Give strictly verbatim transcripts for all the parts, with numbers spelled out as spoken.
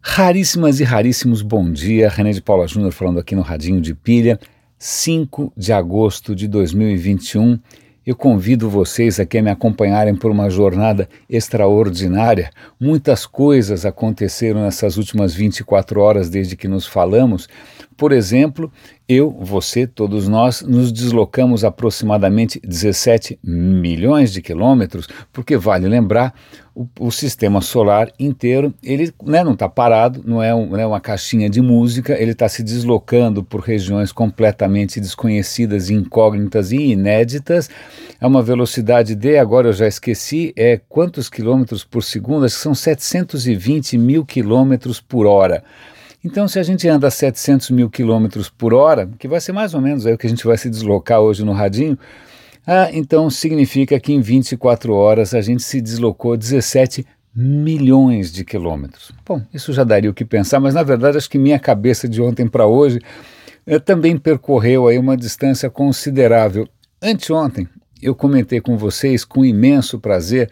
Raríssimas e raríssimos bom dia, René de Paula Júnior falando aqui no Radinho de Pilha, cinco de agosto de dois mil e vinte e um. Eu convido vocês aqui a me acompanharem por uma jornada extraordinária. Muitas coisas aconteceram nessas últimas vinte e quatro horas desde que nos falamos. Por exemplo, eu, você, todos nós, nos deslocamos aproximadamente dezessete milhões de quilômetros, porque vale lembrar, o, o sistema solar inteiro, ele né, não está parado, não é, um, não é uma caixinha de música, ele está se deslocando por regiões completamente desconhecidas, incógnitas e inéditas, a uma velocidade de, agora eu já esqueci, é quantos quilômetros por segundo? Acho que são setecentos e vinte mil quilômetros por hora. Então, se a gente anda a setecentos mil quilômetros por hora, que vai ser mais ou menos aí o que a gente vai se deslocar hoje no radinho, ah, então significa que em vinte e quatro horas a gente se deslocou dezessete milhões de quilômetros. Bom, isso já daria o que pensar, mas na verdade acho que minha cabeça de ontem para hoje eh, também percorreu aí uma distância considerável. Anteontem eu comentei com vocês com imenso prazer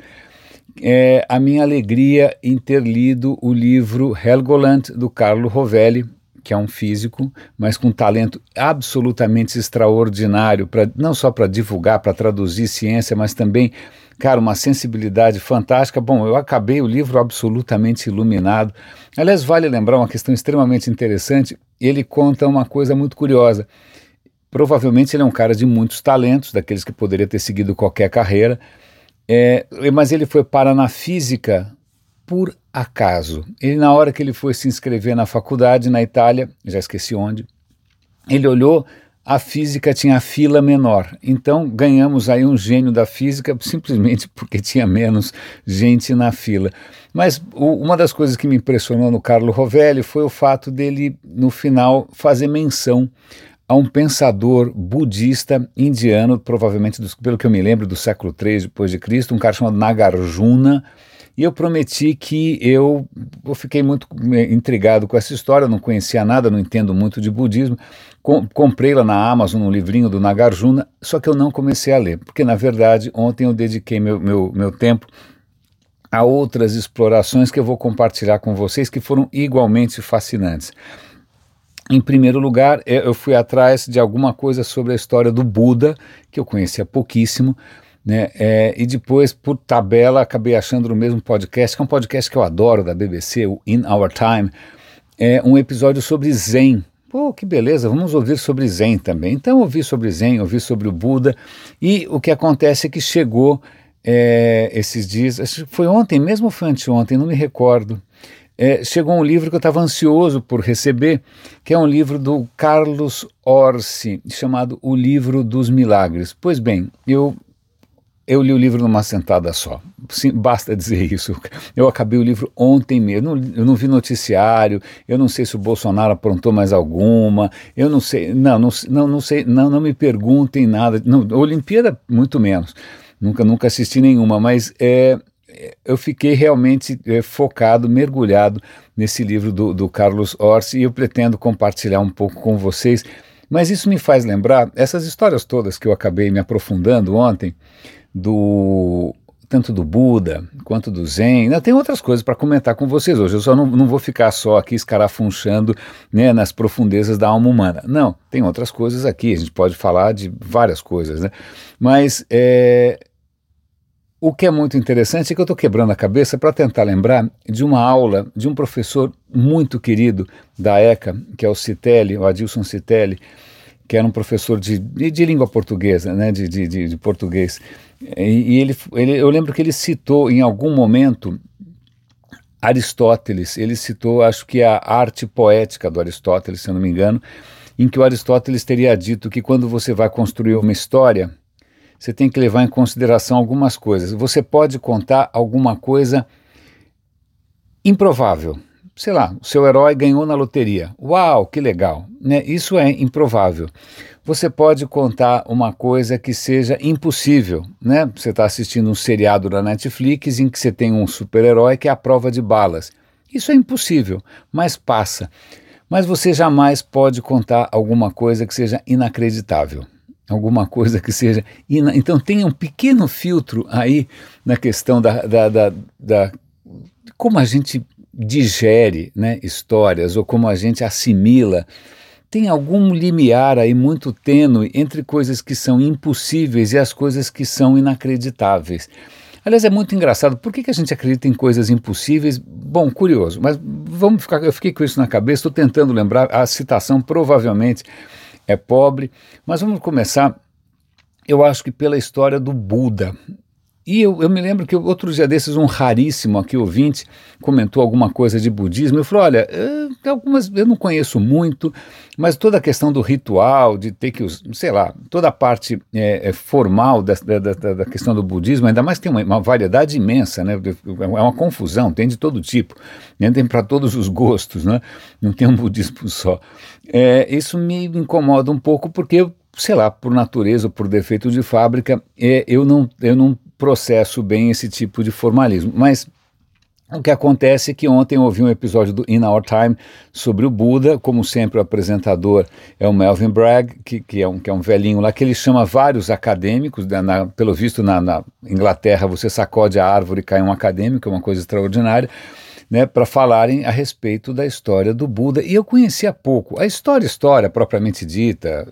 É, a minha alegria em ter lido o livro Helgoland, do Carlo Rovelli, que é um físico, mas com talento absolutamente extraordinário, pra, não só para divulgar, para traduzir ciência, mas também, cara, uma sensibilidade fantástica. Bom, eu acabei o livro absolutamente iluminado. Aliás, vale lembrar uma questão extremamente interessante, ele conta uma coisa muito curiosa. Provavelmente ele é um cara de muitos talentos, daqueles que poderia ter seguido qualquer carreira, É, mas ele foi parar na física por acaso. Ele, na hora que ele foi se inscrever na faculdade na Itália, já esqueci onde, ele olhou, a física tinha a fila menor. Então ganhamos aí um gênio da física simplesmente porque tinha menos gente na fila. Mas o, uma das coisas que me impressionou no Carlo Rovelli foi o fato dele, no final, fazer menção a um pensador budista indiano, provavelmente, dos, pelo que eu me lembro, do século três depois de Cristo, um cara chamado Nagarjuna, e eu prometi que eu, eu fiquei muito intrigado com essa história, não conhecia nada, não entendo muito de budismo, com, comprei lá na Amazon um livrinho do Nagarjuna, só que eu não comecei a ler, porque na verdade ontem eu dediquei meu, meu, meu tempo a outras explorações que eu vou compartilhar com vocês, que foram igualmente fascinantes. Em primeiro lugar, eu fui atrás de alguma coisa sobre a história do Buda, que eu conhecia pouquíssimo, né? É, e depois, por tabela, acabei achando no mesmo podcast, que é um podcast que eu adoro, da B B C, o In Our Time, é um episódio sobre Zen. Pô, que beleza, vamos ouvir sobre Zen também. Então, ouvi sobre Zen, ouvi sobre o Buda, e o que acontece é que chegou é, esses dias, acho que foi ontem mesmo ou foi anteontem, não me recordo, É, chegou um livro que eu estava ansioso por receber, que é um livro do Carlos Orsi, chamado O Livro dos Milagres. Pois bem, eu, eu li o livro numa sentada só, sim, basta dizer isso. Eu acabei o livro ontem mesmo, não, eu não vi noticiário, eu não sei se o Bolsonaro aprontou mais alguma, eu não sei, não, não, não, não sei, não, não me perguntem nada, não, Olimpíada muito menos, nunca, nunca assisti nenhuma, mas é... eu fiquei realmente é, focado, mergulhado nesse livro do, do Carlos Orsi e eu pretendo compartilhar um pouco com vocês, mas isso me faz lembrar essas histórias todas que eu acabei me aprofundando ontem, do, tanto do Buda quanto do Zen. Ainda tem outras coisas para comentar com vocês hoje, eu só não, não vou ficar só aqui escarafunchando, né, nas profundezas da alma humana, não, tem outras coisas aqui, a gente pode falar de várias coisas, né? Mas é... o que é muito interessante é que eu estou quebrando a cabeça para tentar lembrar de uma aula de um professor muito querido da ECA, que é o Citelli, o Adilson Citelli, que era um professor de, de, de língua portuguesa, né, de, de, de, de português. E, e ele, ele, eu lembro que ele citou em algum momento Aristóteles, ele citou, acho que a arte poética do Aristóteles, se eu não me engano, em que o Aristóteles teria dito que quando você vai construir uma história, você tem que levar em consideração algumas coisas. Você pode contar alguma coisa improvável. Sei lá, o seu herói ganhou na loteria. Uau, que legal, né? Isso é improvável. Você pode contar uma coisa que seja impossível, né? Você está assistindo um seriado da Netflix em que você tem um super-herói que é a prova de balas. Isso é impossível, mas passa. Mas você jamais pode contar alguma coisa que seja inacreditável. Alguma coisa que seja... Ina... Então tem um pequeno filtro aí na questão da, da, da, da... como a gente digere, né, histórias ou como a gente assimila, tem algum limiar aí muito tênue entre coisas que são impossíveis e as coisas que são inacreditáveis. Aliás, é muito engraçado, por que, que a gente acredita em coisas impossíveis? Bom, curioso, mas vamos ficar, eu fiquei com isso na cabeça, estou tentando lembrar, a citação provavelmente é pobre, mas vamos começar, eu acho que pela história do Buda. E eu, eu me lembro que outro dia desses, um raríssimo aqui ouvinte comentou alguma coisa de budismo. Eu falei, olha, é, algumas eu não conheço muito, mas toda a questão do ritual, de ter que, sei lá, toda a parte é, é formal da, da, da, da questão do budismo, ainda mais tem uma, uma variedade imensa, né? É uma confusão, tem de todo tipo, né? Tem para todos os gostos, né? Não tem um budismo só. É, isso me incomoda um pouco porque eu, sei lá, por natureza ou por defeito de fábrica, é, eu não, eu não processo bem esse tipo de formalismo, mas o que acontece é que ontem eu ouvi um episódio do In Our Time sobre o Buda, como sempre o apresentador é o Melvin Bragg, que, que, é, um, que é um velhinho lá, que ele chama vários acadêmicos, na, na, pelo visto na, na Inglaterra você sacode a árvore e cai um acadêmico, é uma coisa extraordinária, né, para falarem a respeito da história do Buda, e eu conhecia pouco. A história, história propriamente dita,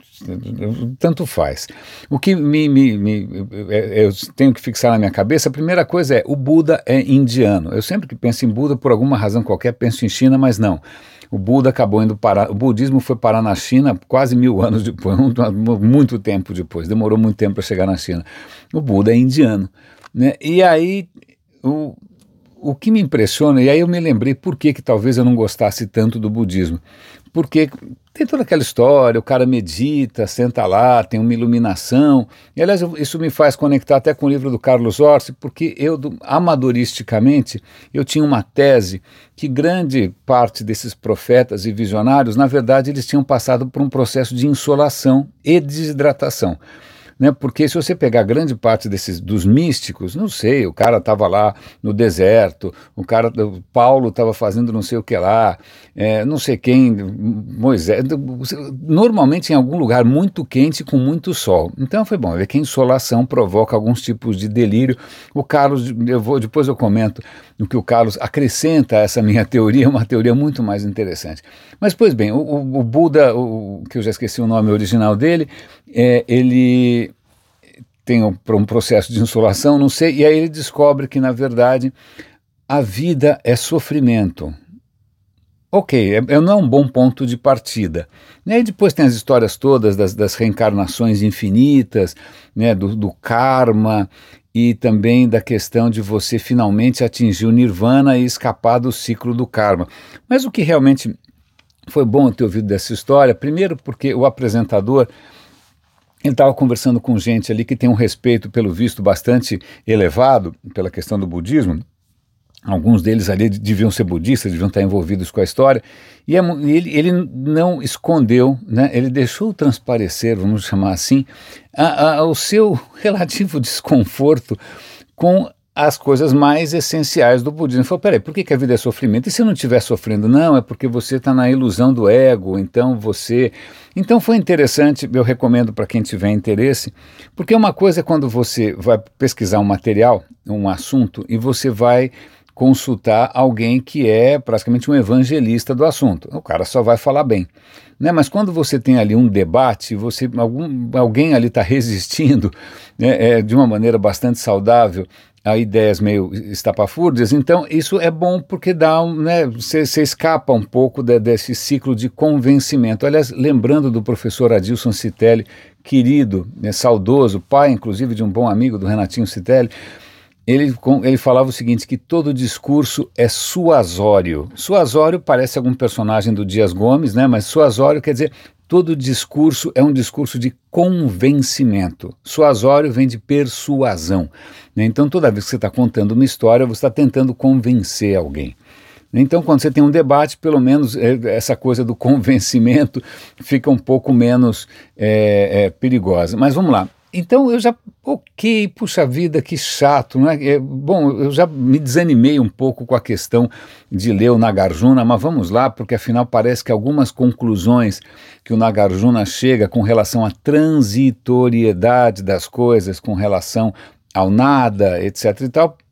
tanto faz. O que me, me, me, eu tenho que fixar na minha cabeça, a primeira coisa é, o Buda é indiano. Eu sempre que penso em Buda, por alguma razão qualquer, penso em China, mas não. O Buda acabou indo parar, o budismo foi parar na China quase mil anos depois, muito tempo depois, demorou muito tempo para chegar na China. O Buda é indiano, né? E aí, o O que me impressiona, e aí eu me lembrei por que, que talvez eu não gostasse tanto do budismo, porque tem toda aquela história, o cara medita, senta lá, tem uma iluminação, e aliás isso me faz conectar até com o livro do Carlos Orsi, porque eu, do, amadoristicamente, eu tinha uma tese que grande parte desses profetas e visionários, na verdade eles tinham passado por um processo de insolação e desidratação. Né, porque se você pegar grande parte desses dos místicos, não sei, o cara estava lá no deserto, o cara, o Paulo estava fazendo não sei o que lá, é, não sei quem, Moisés, normalmente em algum lugar muito quente com muito sol. Então foi bom ver que a insolação provoca alguns tipos de delírio. O Carlos, eu vou, depois eu comento o que o Carlos acrescenta a essa minha teoria, uma teoria muito mais interessante. Mas pois bem, o, o, o Buda, o, que eu já esqueci o nome original dele, é, ele tem um, um processo de insolação, não sei, e aí ele descobre que, na verdade, a vida é sofrimento. Ok, é, é, não é um bom ponto de partida. E aí depois tem as histórias todas das, das reencarnações infinitas, né, do, do karma, e também da questão de você finalmente atingir o nirvana e escapar do ciclo do karma. Mas o que realmente foi bom ter ouvido dessa história, primeiro porque o apresentador, ele estava conversando com gente ali que tem um respeito, pelo visto, bastante elevado pela questão do budismo. Alguns deles ali deviam ser budistas, deviam estar envolvidos com a história, e é, ele, ele não escondeu, né, ele deixou transparecer, vamos chamar assim, a, a, o seu relativo desconforto com as coisas mais essenciais do budismo. Ele falou, peraí, por que, que a vida é sofrimento? E se eu não estiver sofrendo? Não, é porque você está na ilusão do ego, então você... Então foi interessante, eu recomendo para quem tiver interesse, porque uma coisa é quando você vai pesquisar um material, um assunto, e você vai consultar alguém que é praticamente um evangelista do assunto. O cara só vai falar bem. Né? Mas quando você tem ali um debate, você, algum, alguém ali está resistindo, né, é, de uma maneira bastante saudável a ideias meio estapafúrdias, então isso é bom porque dá um, né, você escapa um pouco de, desse ciclo de convencimento. Aliás, lembrando do professor Adilson Citelli, querido, né, saudoso, pai inclusive de um bom amigo do Renatinho Citelli, Ele, ele falava o seguinte, que todo discurso é suasório. Suasório parece algum personagem do Dias Gomes, né? Mas suasório quer dizer todo discurso é um discurso de convencimento. Suasório vem de persuasão. Né? Então toda vez que você está contando uma história, você está tentando convencer alguém. Então quando você tem um debate, pelo menos essa coisa do convencimento fica um pouco menos é, é, perigosa. Mas vamos lá. Então eu já, ok, puxa vida, que chato, não é? é? Bom, eu já me desanimei um pouco com a questão de ler o Nagarjuna, mas vamos lá, porque afinal parece que algumas conclusões que o Nagarjuna chega com relação à transitoriedade das coisas, com relação ao nada, etc e tal,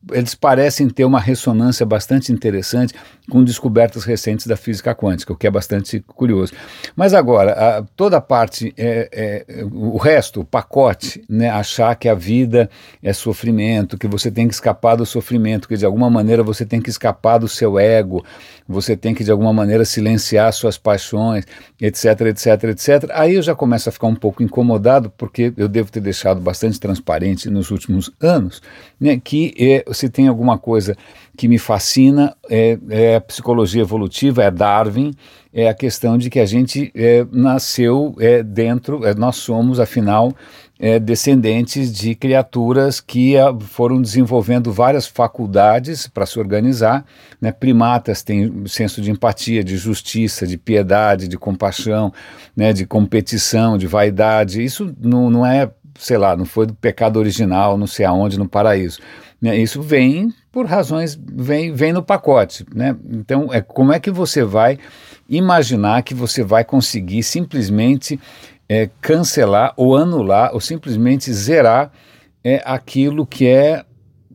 eles parecem ter uma ressonância bastante interessante com descobertas recentes da física quântica, o que é bastante curioso. Mas agora, a, toda a parte, é, é, o resto, o pacote, né, achar que a vida é sofrimento, que você tem que escapar do sofrimento, que de alguma maneira você tem que escapar do seu ego, você tem que de alguma maneira silenciar suas paixões, etc, etc, etcétera. Aí eu já começo a ficar um pouco incomodado, porque eu devo ter deixado bastante transparente nos últimos anos, né, que é, se tem alguma coisa que me fascina, é, é a psicologia evolutiva, é Darwin, é a questão de que a gente é, nasceu é, dentro, é, nós somos, afinal, é, descendentes de criaturas que a, foram desenvolvendo várias faculdades para se organizar, né? Primatas têm senso de empatia, de justiça, de piedade, de compaixão, né? De competição, de vaidade. Isso não, não é, sei lá, não foi do pecado original, não sei aonde, no paraíso. Né? Isso vem por razões, vem, vem no pacote, né? Então, é, como é que você vai imaginar que você vai conseguir simplesmente é, cancelar ou anular ou simplesmente zerar é, aquilo que é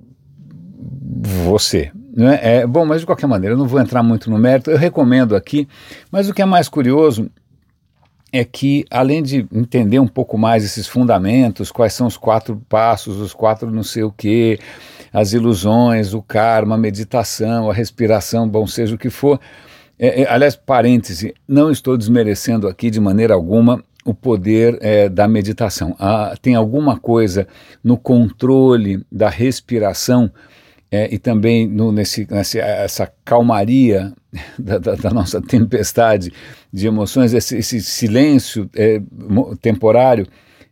você? Né? É, bom, mas de qualquer maneira, eu não vou entrar muito no mérito, eu recomendo aqui, mas o que é mais curioso é que, além de entender um pouco mais esses fundamentos, quais são os quatro passos, os quatro não sei o quê, as ilusões, o karma, a meditação, a respiração, bom, seja o que for. É, é, aliás, parêntese, não estou desmerecendo aqui de maneira alguma o poder é, da meditação. Ah, tem alguma coisa no controle da respiração é, e também no, nesse, nesse, essa calmaria da, da, da nossa tempestade de emoções, esse, esse silêncio é, temporário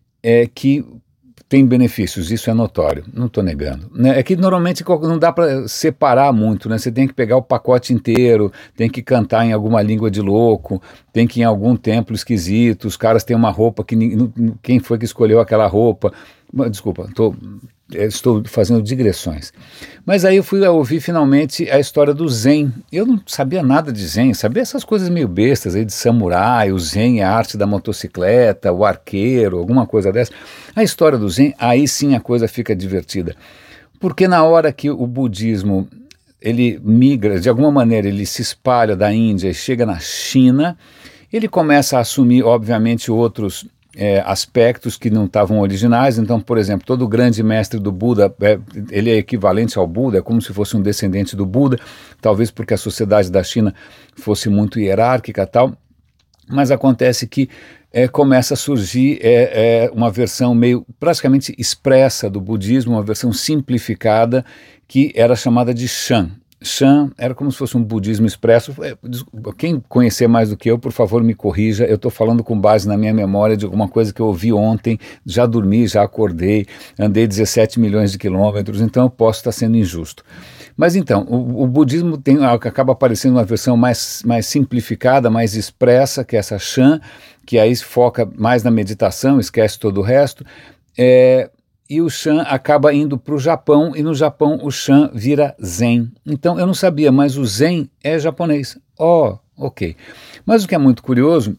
é que tem benefícios, isso é notório, não estou negando. Né? É que normalmente não dá para separar muito, né? Você tem que pegar o pacote inteiro, tem que cantar em alguma língua de louco, tem que ir em algum templo esquisito, os caras têm uma roupa que quem foi que escolheu aquela roupa? Desculpa, tô, estou fazendo digressões. Mas aí eu fui a ouvir finalmente a história do Zen. Eu não sabia nada de Zen, sabia essas coisas meio bestas aí de samurai, o Zen é a arte da motocicleta, o arqueiro, alguma coisa dessa. A história do Zen, aí sim a coisa fica divertida. Porque na hora que o budismo, ele migra, de alguma maneira ele se espalha da Índia e chega na China, ele começa a assumir, obviamente, outros É, aspectos que não estavam originais. Então, por exemplo, todo grande mestre do Buda, é, ele é equivalente ao Buda, é como se fosse um descendente do Buda, talvez porque a sociedade da China fosse muito hierárquica e tal, mas acontece que é, começa a surgir é, é, uma versão meio praticamente expressa do budismo, uma versão simplificada que era chamada de Shan. Shan era como se fosse um budismo expresso. Quem conhecer mais do que eu, por favor, me corrija. Eu estou falando com base na minha memória de alguma coisa que eu ouvi ontem, já dormi, já acordei, andei dezessete milhões de quilômetros, então eu posso estar sendo injusto. Mas então, o, o budismo tem, acaba aparecendo uma versão mais, mais simplificada, mais expressa, que é essa Shan, que aí se foca mais na meditação, esquece todo o resto, é... E o Shan acaba indo para o Japão, e no Japão o Shan vira Zen. Então eu não sabia, mas o Zen é japonês. Oh, ok. Mas o que é muito curioso,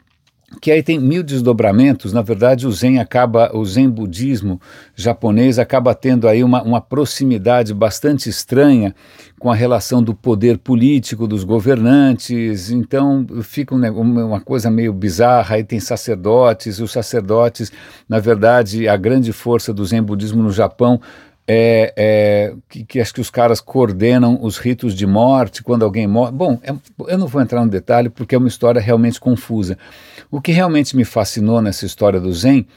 que aí tem mil desdobramentos. Na verdade o Zen acaba, o Zen budismo japonês acaba tendo aí uma, uma proximidade bastante estranha com a relação do poder político dos governantes. Então fica um, uma coisa meio bizarra. Aí tem sacerdotes, os sacerdotes, na verdade, a grande força do Zen budismo no Japão é, é que, que acho que os caras coordenam os ritos de morte quando alguém morre. Bom, é, eu não vou entrar no detalhe porque é uma história realmente confusa. O que realmente me fascinou nessa história do Zen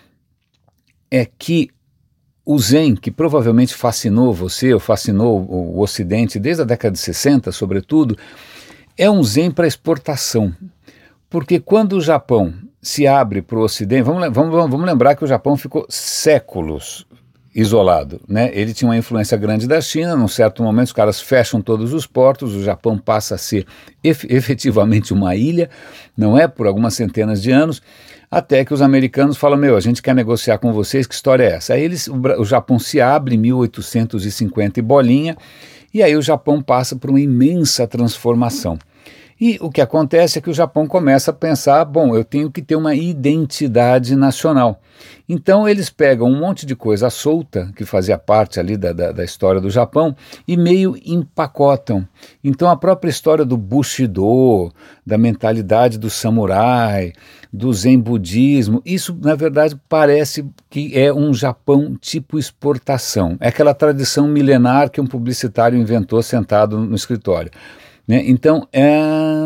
é que o Zen, que provavelmente fascinou você, ou fascinou o Ocidente desde a década de sessenta, sobretudo, é um Zen para exportação. Porque quando o Japão se abre para o Ocidente, vamos, vamos, vamos lembrar que o Japão ficou séculos isolado, né? Ele tinha uma influência grande da China, num certo momento os caras fecham todos os portos, o Japão passa a ser ef efetivamente uma ilha, não é? Por algumas centenas de anos, até que os americanos falam, meu, a gente quer negociar com vocês, que história é essa? Aí eles, o, o Japão se abre em mil oitocentos e cinquenta e bolinha, e aí o Japão passa por uma imensa transformação. E o que acontece é que o Japão começa a pensar, bom, eu tenho que ter uma identidade nacional. Então eles pegam um monte de coisa solta, que fazia parte ali da, da, da história do Japão, e meio empacotam. Então a própria história do Bushido, da mentalidade do samurai, do Zen budismo, isso na verdade parece que é um Japão tipo exportação. É aquela tradição milenar que um publicitário inventou sentado no escritório. Né? Então, é...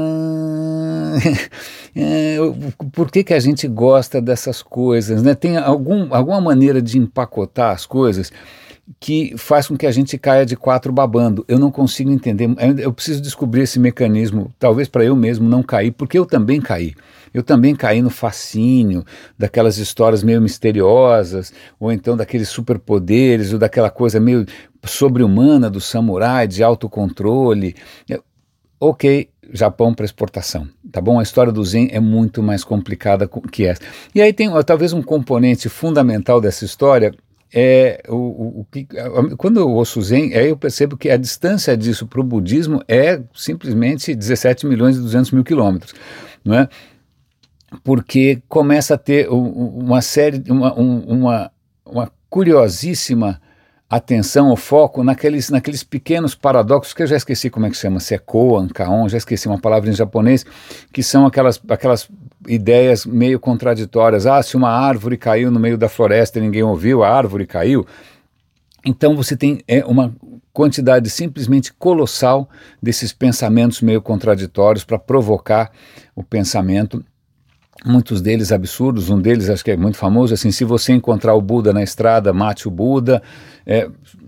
é... por que, que a gente gosta dessas coisas? Né? Tem algum, alguma maneira de empacotar as coisas que faz com que a gente caia de quatro babando. Eu não consigo entender, eu preciso descobrir esse mecanismo, talvez para eu mesmo não cair, porque eu também caí. Eu também caí no fascínio daquelas histórias meio misteriosas, ou então daqueles superpoderes, ou daquela coisa meio sobre-humana do samurai, de autocontrole. Ok, Japão para exportação, tá bom? A história do Zen é muito mais complicada que essa. E aí tem talvez um componente fundamental dessa história, é o, o, o que, quando eu ouço Zen, aí eu percebo que a distância disso para o budismo é simplesmente dezessete milhões e duzentos mil quilômetros, não é? Porque começa a ter uma série, uma, uma, uma curiosíssima atenção, o foco naqueles, naqueles pequenos paradoxos que eu já esqueci como é que chama, se é koan, kaon, já esqueci uma palavra em japonês, que são aquelas, aquelas ideias meio contraditórias. Ah, se uma árvore caiu no meio da floresta e ninguém ouviu, a árvore caiu. Então você tem é, uma quantidade simplesmente colossal desses pensamentos meio contraditórios para provocar o pensamento. Muitos deles absurdos, um deles acho que é muito famoso, assim, se você encontrar o Buda na estrada, mate o Buda, é,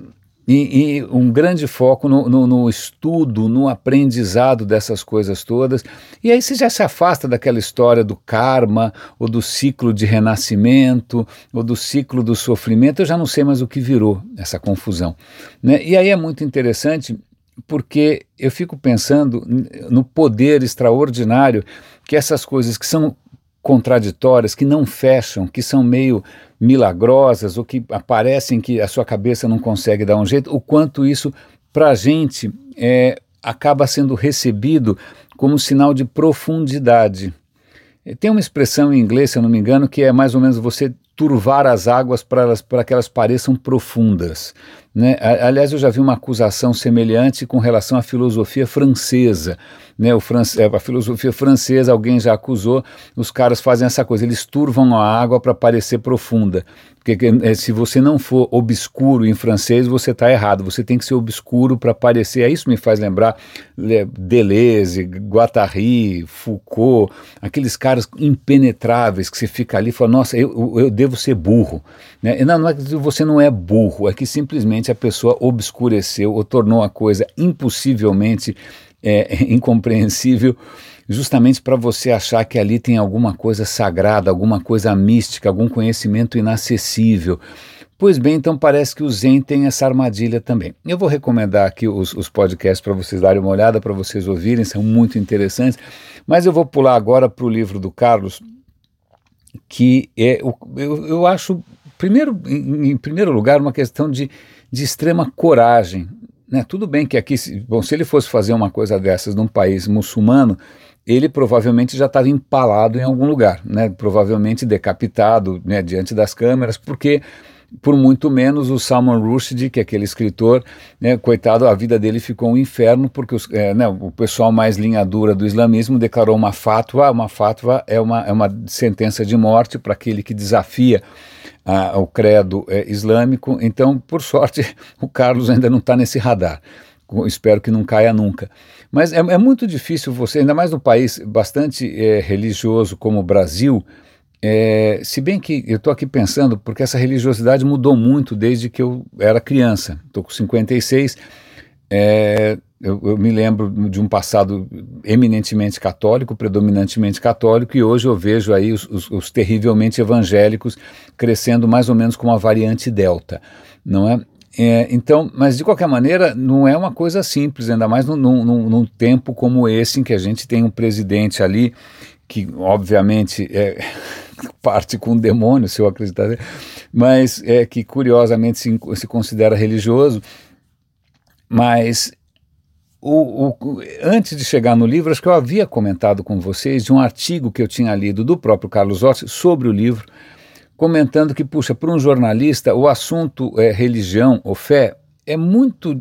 e, e um grande foco no, no, no estudo, no aprendizado dessas coisas todas, e aí você já se afasta daquela história do karma, ou do ciclo de renascimento, ou do ciclo do sofrimento, eu já não sei mais o que virou essa confusão, né? E aí é muito interessante, porque eu fico pensando no poder extraordinário que essas coisas que são contraditórias, que não fecham, que são meio milagrosas ou que aparecem que a sua cabeça não consegue dar um jeito, o quanto isso para a gente é, acaba sendo recebido como sinal de profundidade. Tem uma expressão em inglês, se eu não me engano, que é mais ou menos você turvar as águas para elas, para que elas pareçam profundas, né? Aliás, eu já vi uma acusação semelhante com relação à filosofia francesa, né? O france, a filosofia francesa, alguém já acusou, os caras fazem essa coisa, eles turvam a água para parecer profunda, porque se você não for obscuro em francês, você está errado, você tem que ser obscuro para parecer, isso me faz lembrar Deleuze, Guattari, Foucault, aqueles caras impenetráveis que você fica ali e fala, nossa, eu, eu devo ser burro, né? Não, não é que você não é burro, é que simplesmente a pessoa obscureceu ou tornou a coisa impossivelmente é, incompreensível, justamente para você achar que ali tem alguma coisa sagrada, alguma coisa mística, algum conhecimento inacessível. Pois bem, então parece que o Zen tem essa armadilha também. Eu vou recomendar aqui os, os podcasts para vocês darem uma olhada, para vocês ouvirem, são muito interessantes, mas eu vou pular agora para o livro do Carlos, que é, eu, eu acho, primeiro, em, em primeiro lugar, uma questão de, de extrema coragem, né? Tudo bem que aqui, bom, se ele fosse fazer uma coisa dessas num país muçulmano, ele provavelmente já estava empalado em algum lugar, né? Provavelmente decapitado, né, diante das câmeras, porque por muito menos o Salman Rushdie, que é aquele escritor, né, coitado, a vida dele ficou um inferno, porque os, é, né, o pessoal mais linha dura do islamismo declarou uma fatwa, uma fatwa é uma, é uma sentença de morte para aquele que desafia ah, o credo é, islâmico. Então, por sorte, o Carlos ainda não está nesse radar. Espero que não caia nunca. Mas é, é muito difícil você, ainda mais num país bastante é, religioso como o Brasil, é, se bem que eu estou aqui pensando, porque essa religiosidade mudou muito desde que eu era criança. Estou com cinquenta e seis, é, eu, eu me lembro de um passado eminentemente católico, predominantemente católico, e hoje eu vejo aí os, os, os terrivelmente evangélicos crescendo mais ou menos com uma variante delta, não é? É, então, mas de qualquer maneira não é uma coisa simples, ainda mais num, num, num tempo como esse em que a gente tem um presidente ali que obviamente é, parte com o demônio, se eu acreditar, mas é que curiosamente se, se considera religioso, mas o, o, antes de chegar no livro, acho que eu havia comentado com vocês de um artigo que eu tinha lido do próprio Carlos Otti sobre o livro, comentando que, puxa, para um jornalista, o assunto é, religião ou fé é muito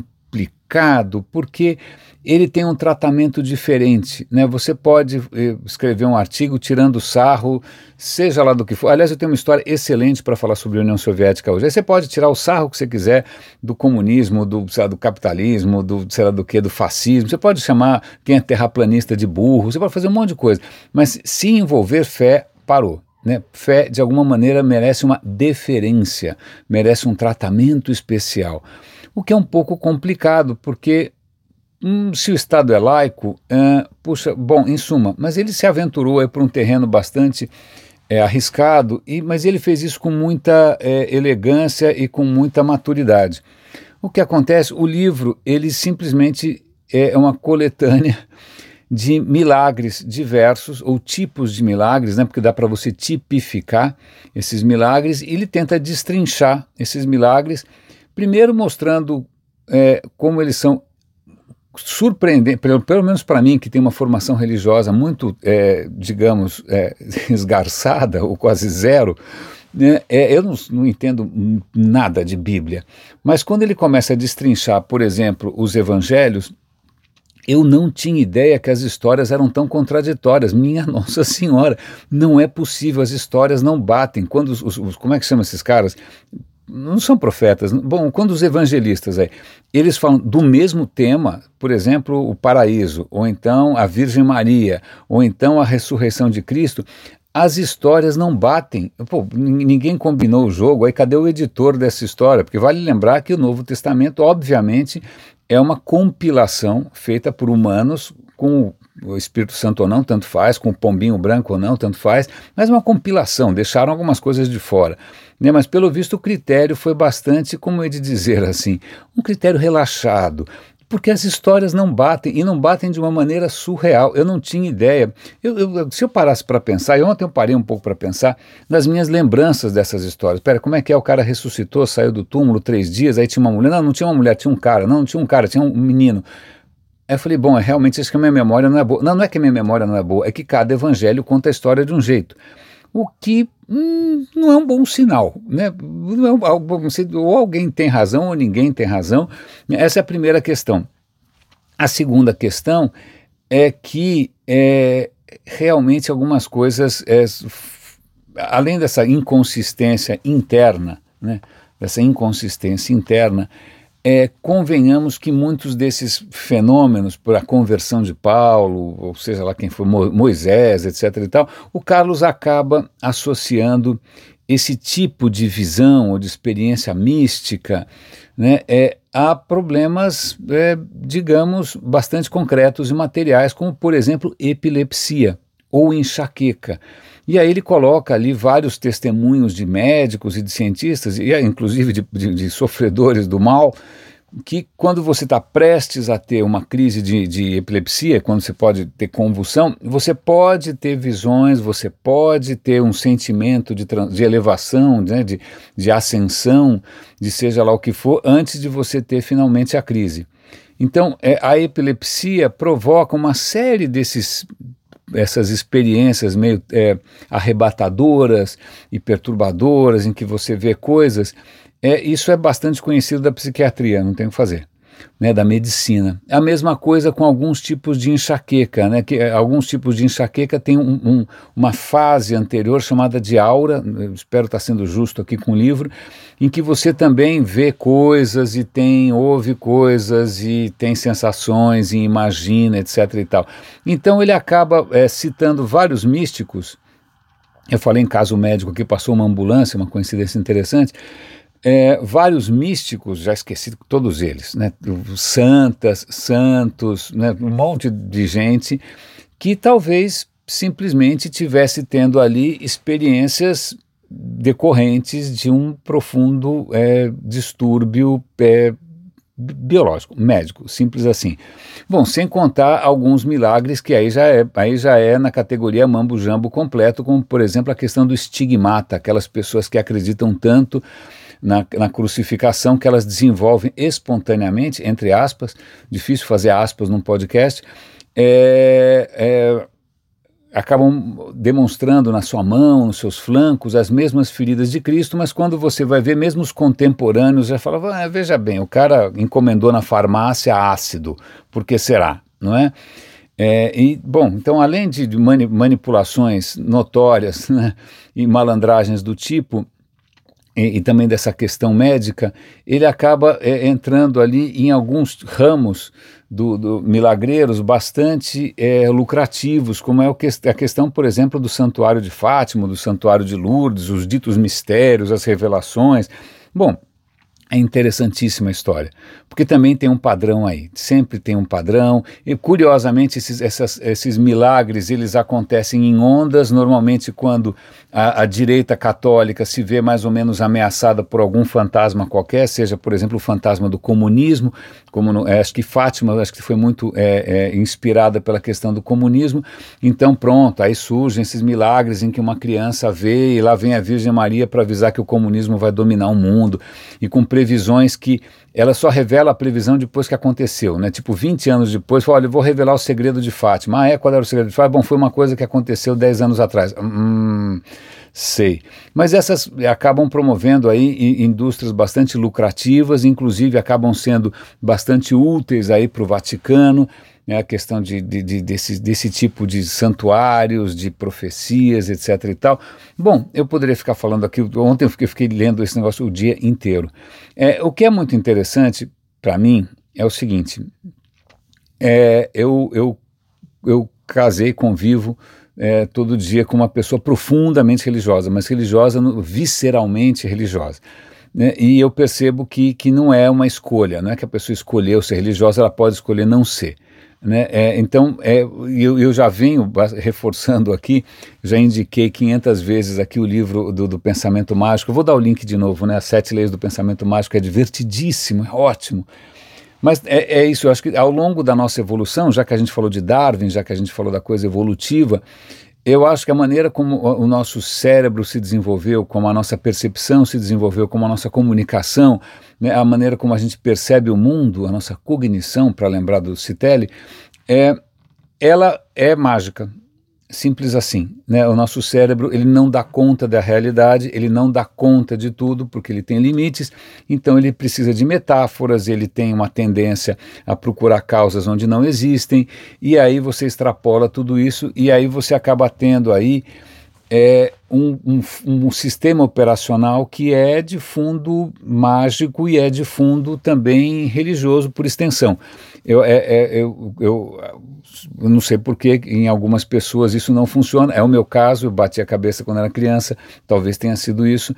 complicado porque ele tem um tratamento diferente, né? Você pode eh, escrever um artigo tirando sarro, seja lá do que for. Aliás, eu tenho uma história excelente para falar sobre a União Soviética hoje. Aí você pode tirar o sarro que você quiser do comunismo, do, sei lá, do capitalismo, do sei lá do que, do fascismo. Você pode chamar quem é terraplanista de burro, você pode fazer um monte de coisa. Mas se envolver fé, parou. Né? Fé, de alguma maneira, merece uma deferência, merece um tratamento especial. O que é um pouco complicado, porque Hum, se o Estado é laico, uh, puxa, bom, em suma, mas ele se aventurou para um terreno bastante é, arriscado, e, mas ele fez isso com muita é, elegância e com muita maturidade. O que acontece? O livro, ele simplesmente é uma coletânea de milagres diversos, ou tipos de milagres, né, porque dá para você tipificar esses milagres, e ele tenta destrinchar esses milagres, primeiro mostrando é, como eles são surpreendente, pelo, pelo menos para mim, que tem uma formação religiosa muito, é, digamos, é, esgarçada, ou quase zero, né, é, eu não, não entendo nada de Bíblia, mas quando ele começa a destrinchar, por exemplo, os evangelhos, eu não tinha ideia que as histórias eram tão contraditórias. Minha Nossa Senhora, não é possível, as histórias não batem. Quando os, os, os como é que chama esses caras? Não são profetas. Bom, quando os evangelistas aí, eles falam do mesmo tema, por exemplo, o paraíso, ou então a Virgem Maria, ou então a ressurreição de Cristo, as histórias não batem. Pô, ninguém combinou o jogo, aí cadê o editor dessa história? Porque vale lembrar que o Novo Testamento, obviamente, é uma compilação feita por humanos com o Espírito Santo ou não, tanto faz, com o pombinho branco ou não, tanto faz, mas uma compilação, deixaram algumas coisas de fora. Né? Mas pelo visto o critério foi bastante, como é de dizer assim, um critério relaxado, porque as histórias não batem, e não batem de uma maneira surreal. Eu não tinha ideia. Eu, eu, se eu parasse para pensar, e ontem eu parei um pouco para pensar nas minhas lembranças dessas histórias. Pera, como é que é? O cara ressuscitou, saiu do túmulo três dias, aí tinha uma mulher. Não, não tinha uma mulher, tinha um cara. Não, não tinha um cara, tinha um menino. Aí eu falei, bom, é realmente isso que a minha memória não é boa. Não, não é que a minha memória não é boa, é que cada evangelho conta a história de um jeito. O que hum, não é um bom sinal, né? Não é um, bom, ou alguém tem razão ou ninguém tem razão. Essa é a primeira questão. A segunda questão é que é, realmente algumas coisas, é, além dessa inconsistência interna, né, dessa inconsistência interna, É, convenhamos que muitos desses fenômenos, por a conversão de Paulo, ou seja lá quem foi, Moisés, etc e tal, o Carlos acaba associando esse tipo de visão ou de experiência mística, né, é, a problemas, é, digamos, bastante concretos e materiais, como, por exemplo, epilepsia ou enxaqueca. E aí ele coloca ali vários testemunhos de médicos e de cientistas, e inclusive de, de, de sofredores do mal, que quando você está prestes a ter uma crise de, de epilepsia, quando você pode ter convulsão, você pode ter visões, você pode ter um sentimento de, de elevação, né, de, de ascensão, de seja lá o que for, antes de você ter finalmente a crise. Então, é, a epilepsia provoca uma série desses essas experiências meio é, arrebatadoras e perturbadoras, em que você vê coisas, é, isso é bastante conhecido da psiquiatria, não tem o que fazer, né, da medicina. A mesma coisa com alguns tipos de enxaqueca, né, que alguns tipos de enxaqueca têm um, um, uma fase anterior chamada de aura, eu espero estar sendo justo aqui com o livro, em que você também vê coisas e tem, ouve coisas e tem sensações e imagina, etc e tal. Então ele acaba é, citando vários místicos. Eu falei em caso médico que passou uma ambulância, uma coincidência interessante. É, vários místicos, já esqueci todos eles, né, santas, santos, né, um monte de gente que talvez simplesmente tivesse tendo ali experiências decorrentes de um profundo é, distúrbio é, biológico, médico, simples assim. Bom, sem contar alguns milagres que aí já é, aí já é na categoria mambo-jambo completo, como por exemplo a questão do estigmata, aquelas pessoas que acreditam tanto na, na crucificação, que elas desenvolvem espontaneamente, entre aspas, difícil fazer aspas num podcast, é, é, acabam demonstrando na sua mão, nos seus flancos, as mesmas feridas de Cristo, mas quando você vai ver, mesmo os contemporâneos já falam, ah, veja bem, o cara encomendou na farmácia ácido, por que será, não é? É, e, bom, então além de, de mani manipulações notórias, né, e malandragens do tipo, e, e também dessa questão médica, ele acaba é, entrando ali em alguns ramos do, do milagreiros bastante é, lucrativos, como é o que, a questão, por exemplo, do Santuário de Fátima, do Santuário de Lourdes, os ditos mistérios, as revelações. Bom, é interessantíssima a história, porque também tem um padrão aí, sempre tem um padrão, e curiosamente esses, essas, esses milagres, eles acontecem em ondas, normalmente quando a, a direita católica se vê mais ou menos ameaçada por algum fantasma qualquer, seja, por exemplo, o fantasma do comunismo, como no, é, acho que Fátima, acho que foi muito é, é, inspirada pela questão do comunismo, então pronto, aí surgem esses milagres em que uma criança vê, e lá vem a Virgem Maria para avisar que o comunismo vai dominar o mundo, e com previsões que ela só revela a previsão depois que aconteceu, né? Tipo, vinte anos depois, fala, olha, eu vou revelar o segredo de Fátima. Ah, é? Qual era o segredo de Fátima? Bom, foi uma coisa que aconteceu dez anos atrás. Hum, sei. Mas essas acabam promovendo aí indústrias bastante lucrativas, inclusive acabam sendo bastante úteis aí para o Vaticano, né, a questão de, de, de, desse, desse tipo de santuários, de profecias, etc e tal. Bom, eu poderia ficar falando aqui, ontem eu fiquei, fiquei lendo esse negócio o dia inteiro. É, o que é muito interessante para mim é o seguinte, é, eu, eu, eu casei, convivo é, todo dia com uma pessoa profundamente religiosa, mas religiosa, visceralmente religiosa. Né, e eu percebo que, que não é uma escolha, não é que a pessoa escolheu ser religiosa, ela pode escolher não ser. Né? É, então, é, eu, eu já venho reforçando aqui, já indiquei quinhentas vezes aqui o livro do, do Pensamento Mágico, eu vou dar o link de novo, né? As Sete Leis do Pensamento Mágico, é divertidíssimo, é ótimo. Mas é, é isso, eu acho que ao longo da nossa evolução, já que a gente falou de Darwin, já que a gente falou da coisa evolutiva, eu acho que a maneira como o nosso cérebro se desenvolveu, como a nossa percepção se desenvolveu, como a nossa comunicação, né, a maneira como a gente percebe o mundo, a nossa cognição, para lembrar do Citelli, é, ela é mágica, simples assim. Né? O nosso cérebro, ele não dá conta da realidade, ele não dá conta de tudo, porque ele tem limites, então ele precisa de metáforas, ele tem uma tendência a procurar causas onde não existem, e aí você extrapola tudo isso, e aí você acaba tendo aí é, um, um, um sistema operacional que é de fundo mágico e é de fundo também religioso por extensão. Eu, é, é, eu, eu, eu não sei por que em algumas pessoas isso não funciona, é o meu caso, eu bati a cabeça quando era criança, talvez tenha sido isso.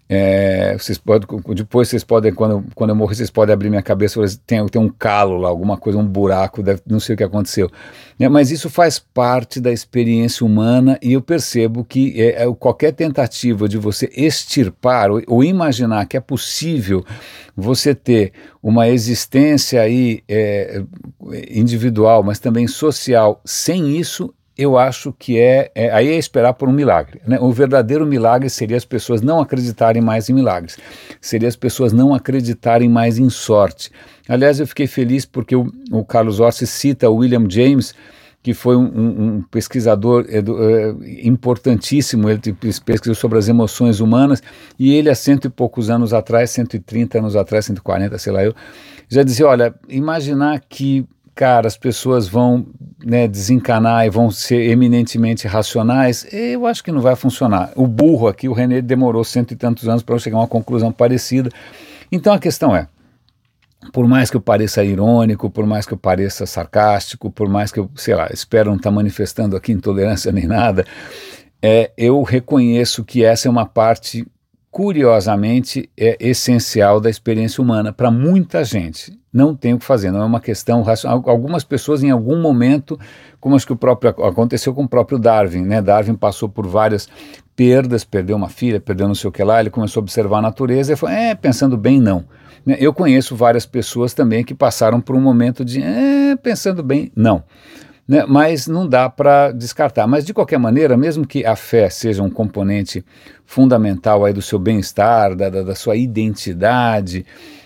É, vocês podem, depois vocês podem, quando, quando eu morrer, vocês podem abrir minha cabeça, tem, tem um calo lá, alguma coisa, um buraco, deve, não sei o que aconteceu. É, mas isso faz parte da experiência humana e eu percebo que é, é, qualquer tentativa de você extirpar ou, ou imaginar que é possível você ter uma existência aí é, individual, mas também social, sem isso, eu acho que é, é, aí é esperar por um milagre. Né? O verdadeiro milagre seria as pessoas não acreditarem mais em milagres, seria as pessoas não acreditarem mais em sorte. Aliás, eu fiquei feliz porque o, o Carlos Orsi cita o William James, que foi um, um, um pesquisador é, é, importantíssimo, ele pesquisou sobre as emoções humanas, e ele há cento e poucos anos atrás, cento e trinta anos atrás, cento e quarenta, sei lá eu, já dizia, olha, imaginar que cara, as pessoas vão né, desencanar e vão ser eminentemente racionais, eu acho que não vai funcionar. O burro aqui, o René, demorou cento e tantos anos para chegar a uma conclusão parecida. Então a questão é, por mais que eu pareça irônico, por mais que eu pareça sarcástico, por mais que eu, sei lá, espero não estar manifestando aqui intolerância nem nada, é, eu reconheço que essa é uma parte, curiosamente, é essencial da experiência humana para muita gente. Não tem o que fazer, não é uma questão racional. Algumas pessoas em algum momento, como acho que o próprio aconteceu com o próprio Darwin, né? Darwin passou por várias perdas, perdeu uma filha, perdeu não sei o que lá, ele começou a observar a natureza e falou, é, pensando bem, não. Eu conheço várias pessoas também que passaram por um momento de, é, pensando bem, não. né? Mas não dá para descartar. Mas, de qualquer maneira, mesmo que a fé seja um componente fundamental aí do seu bem-estar, da, da, da sua identidade,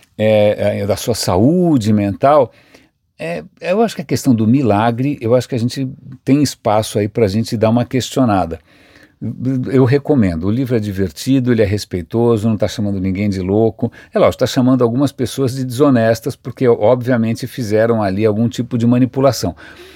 é, é, da sua saúde mental, é, eu acho que a questão do milagre, eu acho que a gente tem espaço aí para a gente dar uma questionada. Eu recomendo, o livro é divertido, ele é respeitoso, não está chamando ninguém de louco, é lógico, está chamando algumas pessoas de desonestas, porque obviamente fizeram ali algum tipo de manipulação,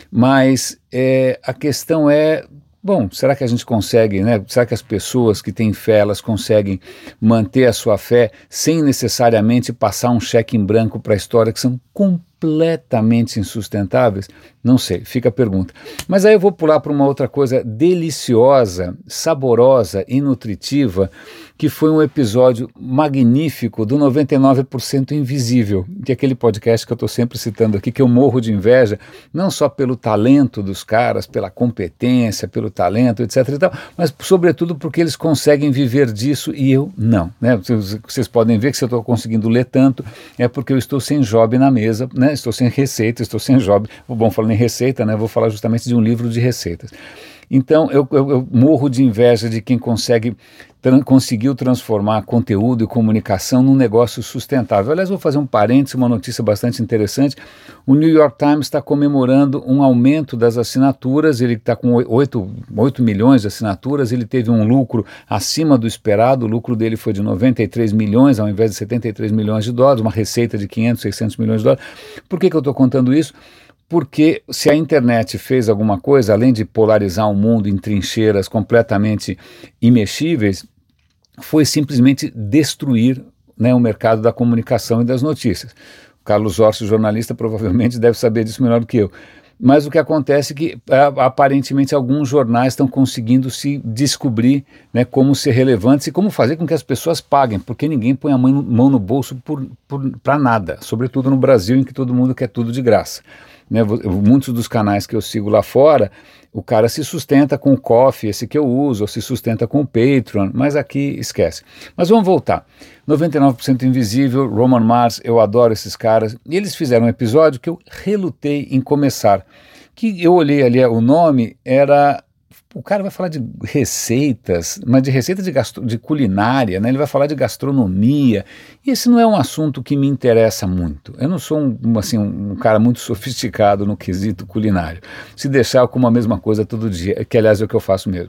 mas é, a questão é, bom, será que a gente consegue, né? Será que as pessoas que têm fé, elas conseguem manter a sua fé sem necessariamente passar um cheque em branco para a história, que são completamente insustentáveis? Não sei, fica a pergunta. Mas aí eu vou pular para uma outra coisa deliciosa, saborosa e nutritiva, que foi um episódio magnífico do noventa e nove por cento Invisível, que é aquele podcast que eu estou sempre citando aqui, que eu morro de inveja, não só pelo talento dos caras, pela competência, pelo talento, etc e tal, mas sobretudo porque eles conseguem viver disso e eu não, né? Vocês podem ver que se eu estou conseguindo ler tanto, é porque eu estou sem job na mesa, né? Estou sem receita, estou sem job, bom, falando em receita, né? Vou falar justamente de um livro de receitas. Então, eu, eu, eu morro de inveja de quem consegue, tran- conseguiu transformar conteúdo e comunicação num negócio sustentável. Aliás, vou fazer um parênteses, uma notícia bastante interessante. O New York Times está comemorando um aumento das assinaturas, ele está com oito milhões de assinaturas, ele teve um lucro acima do esperado, o lucro dele foi de noventa e três milhões ao invés de setenta e três milhões de dólares, uma receita de quinhentos, seiscentos milhões de dólares. Por que que eu estou contando isso? Porque se a internet fez alguma coisa, além de polarizar o mundo em trincheiras completamente imexíveis, foi simplesmente destruir, né, o mercado da comunicação e das notícias. O Carlos Orsi, jornalista, provavelmente deve saber disso melhor do que eu. Mas o que acontece é que, aparentemente, alguns jornais estão conseguindo se descobrir, né, como ser relevantes e como fazer com que as pessoas paguem, porque ninguém põe a mão, mão no bolso para nada, sobretudo no Brasil, em que todo mundo quer tudo de graça. Né, muitos dos canais que eu sigo lá fora, o cara se sustenta com o Coffee, esse que eu uso, ou se sustenta com o Patreon, mas aqui esquece. Mas vamos voltar. noventa e nove por cento Invisível, Roman Mars, eu adoro esses caras. E eles fizeram um episódio que eu relutei em começar, que eu olhei ali, o nome era... O cara vai falar de receitas, mas de receita de, gastro, de culinária, né? Ele vai falar de gastronomia, e esse não é um assunto que me interessa muito. Eu não sou um, assim, um cara muito sofisticado no quesito culinário. Se deixar eu como a mesma coisa todo dia, que aliás é o que eu faço mesmo.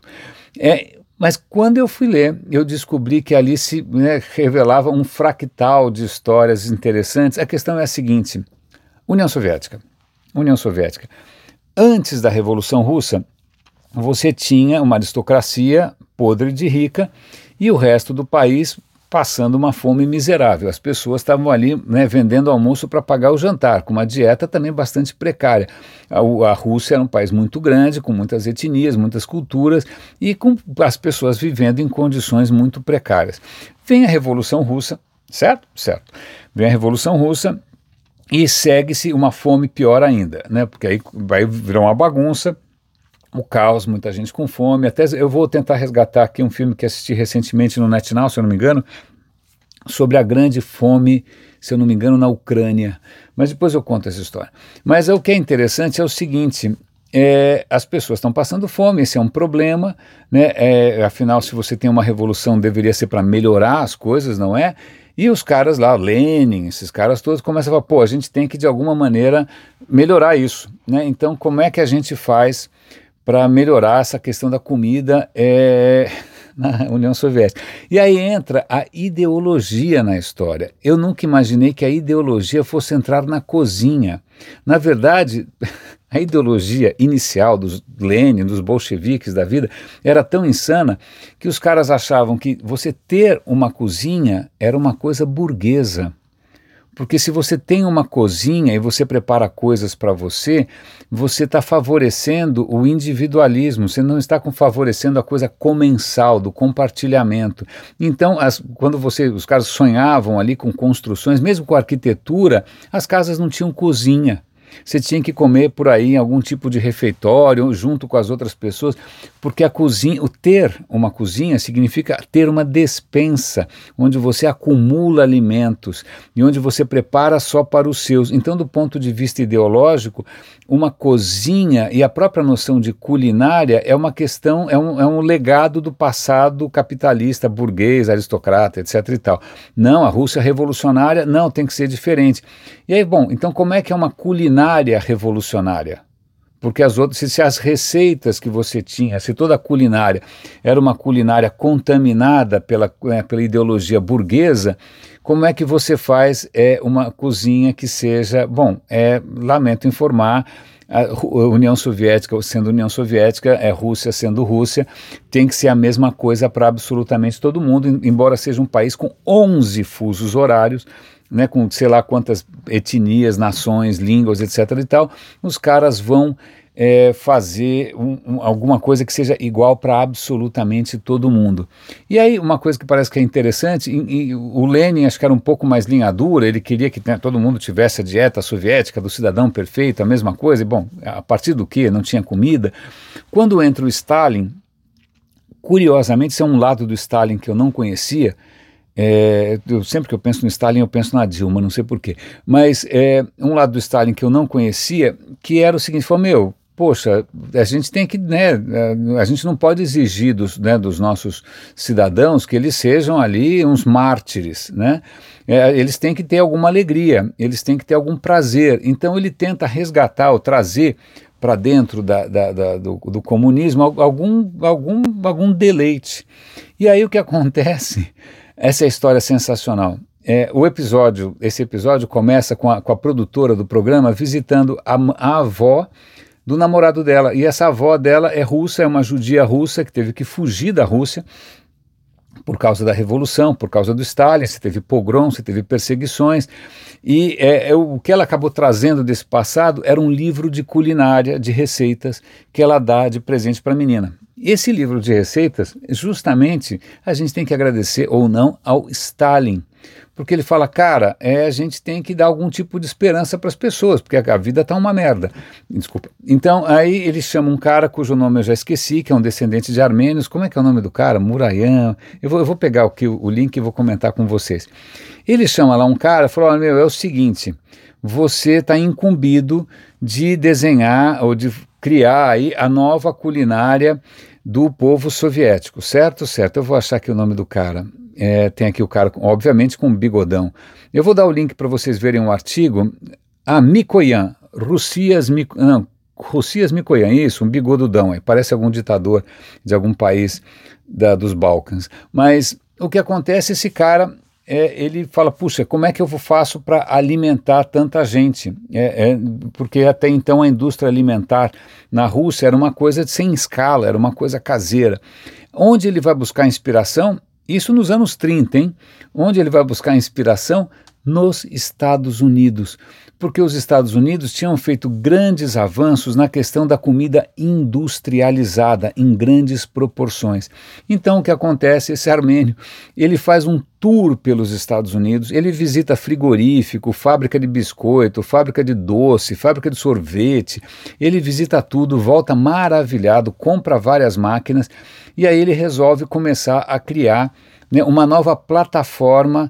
É, mas quando eu fui ler, eu descobri que ali se, né, revelava um fractal de histórias interessantes. A questão é a seguinte: União Soviética. União Soviética. Antes da Revolução Russa, você tinha uma aristocracia podre de rica e o resto do país passando uma fome miserável. As pessoas estavam ali, né, vendendo almoço para pagar o jantar, com uma dieta também bastante precária. A, a Rússia era um país muito grande, com muitas etnias, muitas culturas e com as pessoas vivendo em condições muito precárias. Vem a Revolução Russa, certo? Certo. Vem a Revolução Russa e segue-se uma fome pior ainda, né? Porque aí vai virar uma bagunça, o caos, muita gente com fome. Até eu vou tentar resgatar aqui um filme que assisti recentemente no NetNow, se eu não me engano, sobre a grande fome, se eu não me engano, na Ucrânia. Mas depois eu conto essa história. Mas é, o que é interessante é o seguinte: é, as pessoas estão passando fome, esse é um problema, né? É, afinal, se você tem uma revolução, deveria ser para melhorar as coisas, não é? E os caras lá, Lenin, esses caras todos, começam a falar, pô, a gente tem que de alguma maneira melhorar isso, né? Então, como é que a gente faz para melhorar essa questão da comida é, na União Soviética? E aí entra a ideologia na história. Eu nunca imaginei que a ideologia fosse entrar na cozinha. Na verdade, a ideologia inicial dos Lenin, dos bolcheviques da vida, era tão insana que os caras achavam que você ter uma cozinha era uma coisa burguesa. Porque se você tem uma cozinha e você prepara coisas para você, você está favorecendo o individualismo, você não está favorecendo a coisa comensal, do compartilhamento. Então, as, quando você, os caras sonhavam ali com construções, mesmo com arquitetura, as casas não tinham cozinha. você tinha que comer por aí em algum tipo de refeitório, junto com as outras pessoas, porque a cozinha, o ter uma cozinha significa ter uma despensa, onde você acumula alimentos e onde você prepara só para os seus. Então, do ponto de vista ideológico, uma cozinha e a própria noção de culinária é uma questão, é um, é um legado do passado capitalista, burguês, aristocrata, etc e tal. Não, a Rússia revolucionária, não, tem que ser diferente. E aí, bom, então como é que é uma culinária revolucionária? Porque as outras, se, se as receitas que você tinha, se toda a culinária era uma culinária contaminada pela, é, pela ideologia burguesa, como é que você faz é, uma cozinha que seja, bom, é, lamento informar, a União Soviética sendo União Soviética, é Rússia sendo Rússia, tem que ser a mesma coisa para absolutamente todo mundo, embora seja um país com onze fusos horários, né, com sei lá quantas etnias, nações, línguas, etc e tal, os caras vão é, fazer um, um, alguma coisa que seja igual para absolutamente todo mundo. E aí uma coisa que parece que é interessante, e, e o Lenin acho que era um pouco mais linha dura, ele queria que né, todo mundo tivesse a dieta soviética do cidadão perfeito, a mesma coisa, e bom, a partir do que? Não tinha comida. Quando entra o Stalin, curiosamente, isso é um lado do Stalin que eu não conhecia. É, eu, sempre que eu penso no Stalin, eu penso na Dilma, não sei porquê. Mas é, um lado do Stalin que eu não conhecia, que era o seguinte, falou, meu, poxa, a gente tem que, né, a gente não pode exigir dos, né, dos nossos cidadãos que eles sejam ali uns mártires, né? É, eles têm que ter alguma alegria, eles têm que ter algum prazer. Então ele tenta resgatar ou trazer para dentro da, da, da, do, do comunismo algum, algum, algum deleite. E aí o que acontece... Essa é a história sensacional. É, o episódio, esse episódio começa com a, com a produtora do programa visitando a, a avó do namorado dela. E essa avó dela é russa, é uma judia russa que teve que fugir da Rússia por causa da Revolução, por causa do Stalin, você teve pogrom, você teve perseguições. E é, é, o que ela acabou trazendo desse passado era um livro de culinária, de receitas, que ela dá de presente para a menina. Esse livro de receitas, justamente, a gente tem que agradecer ou não ao Stalin, porque ele fala, cara, é, a gente tem que dar algum tipo de esperança para as pessoas, porque a, a vida está uma merda. Desculpa. Então, aí ele chama um cara cujo nome eu já esqueci, que é um descendente de armênios. Como é que é o nome do cara? Murayan. Eu vou, eu vou pegar aqui o, o link e vou comentar com vocês. Ele chama lá um cara e falou, olha, meu, é o seguinte, você está incumbido de desenhar ou de criar aí a nova culinária do povo soviético, certo? Certo, eu vou achar aqui o nome do cara. É, tem aqui o cara, obviamente, com um bigodão. Eu vou dar o link para vocês verem um artigo. Ah, Mikoyan, Russias, Mik... não, Russias Mikoyan, isso, um bigodudão, aí, parece algum ditador de algum país da, dos Balcãs. Mas o que acontece, esse cara... É, ele fala, puxa, como é que eu faço para alimentar tanta gente? É, é, porque até então a indústria alimentar na Rússia era uma coisa sem escala, era uma coisa caseira. Onde ele vai buscar inspiração? Isso nos anos trinta, hein? Onde ele vai buscar inspiração? Nos Estados Unidos. Porque os Estados Unidos tinham feito grandes avanços na questão da comida industrializada, em grandes proporções. Então o que acontece, esse armênio, ele faz um tour pelos Estados Unidos, ele visita frigorífico, fábrica de biscoito, fábrica de doce, fábrica de sorvete, ele visita tudo, volta maravilhado, compra várias máquinas, e aí ele resolve começar a criar, né, uma nova plataforma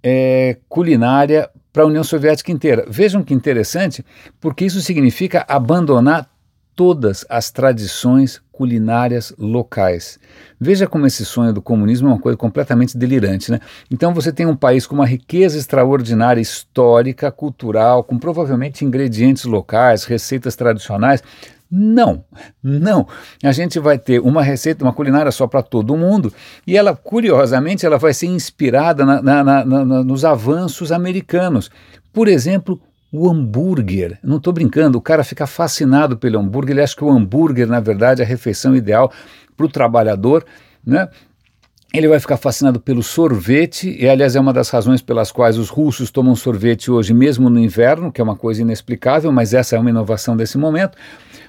é, culinária para a União Soviética inteira. Vejam que interessante, porque isso significa abandonar todas as tradições culinárias locais. Veja como esse sonho do comunismo é uma coisa completamente delirante, né? Então você tem um país com uma riqueza extraordinária histórica, cultural, com provavelmente ingredientes locais, receitas tradicionais. Não, não. A gente vai ter uma receita, uma culinária só para todo mundo, e ela, curiosamente, ela vai ser inspirada na, na, na, na, nos avanços americanos. Por exemplo, o hambúrguer. Não estou brincando, o cara fica fascinado pelo hambúrguer, ele acha que o hambúrguer, na verdade, é a refeição ideal para o trabalhador, né? Ele vai ficar fascinado pelo sorvete, e aliás é uma das razões pelas quais os russos tomam sorvete hoje, mesmo no inverno, que é uma coisa inexplicável, mas essa é uma inovação desse momento.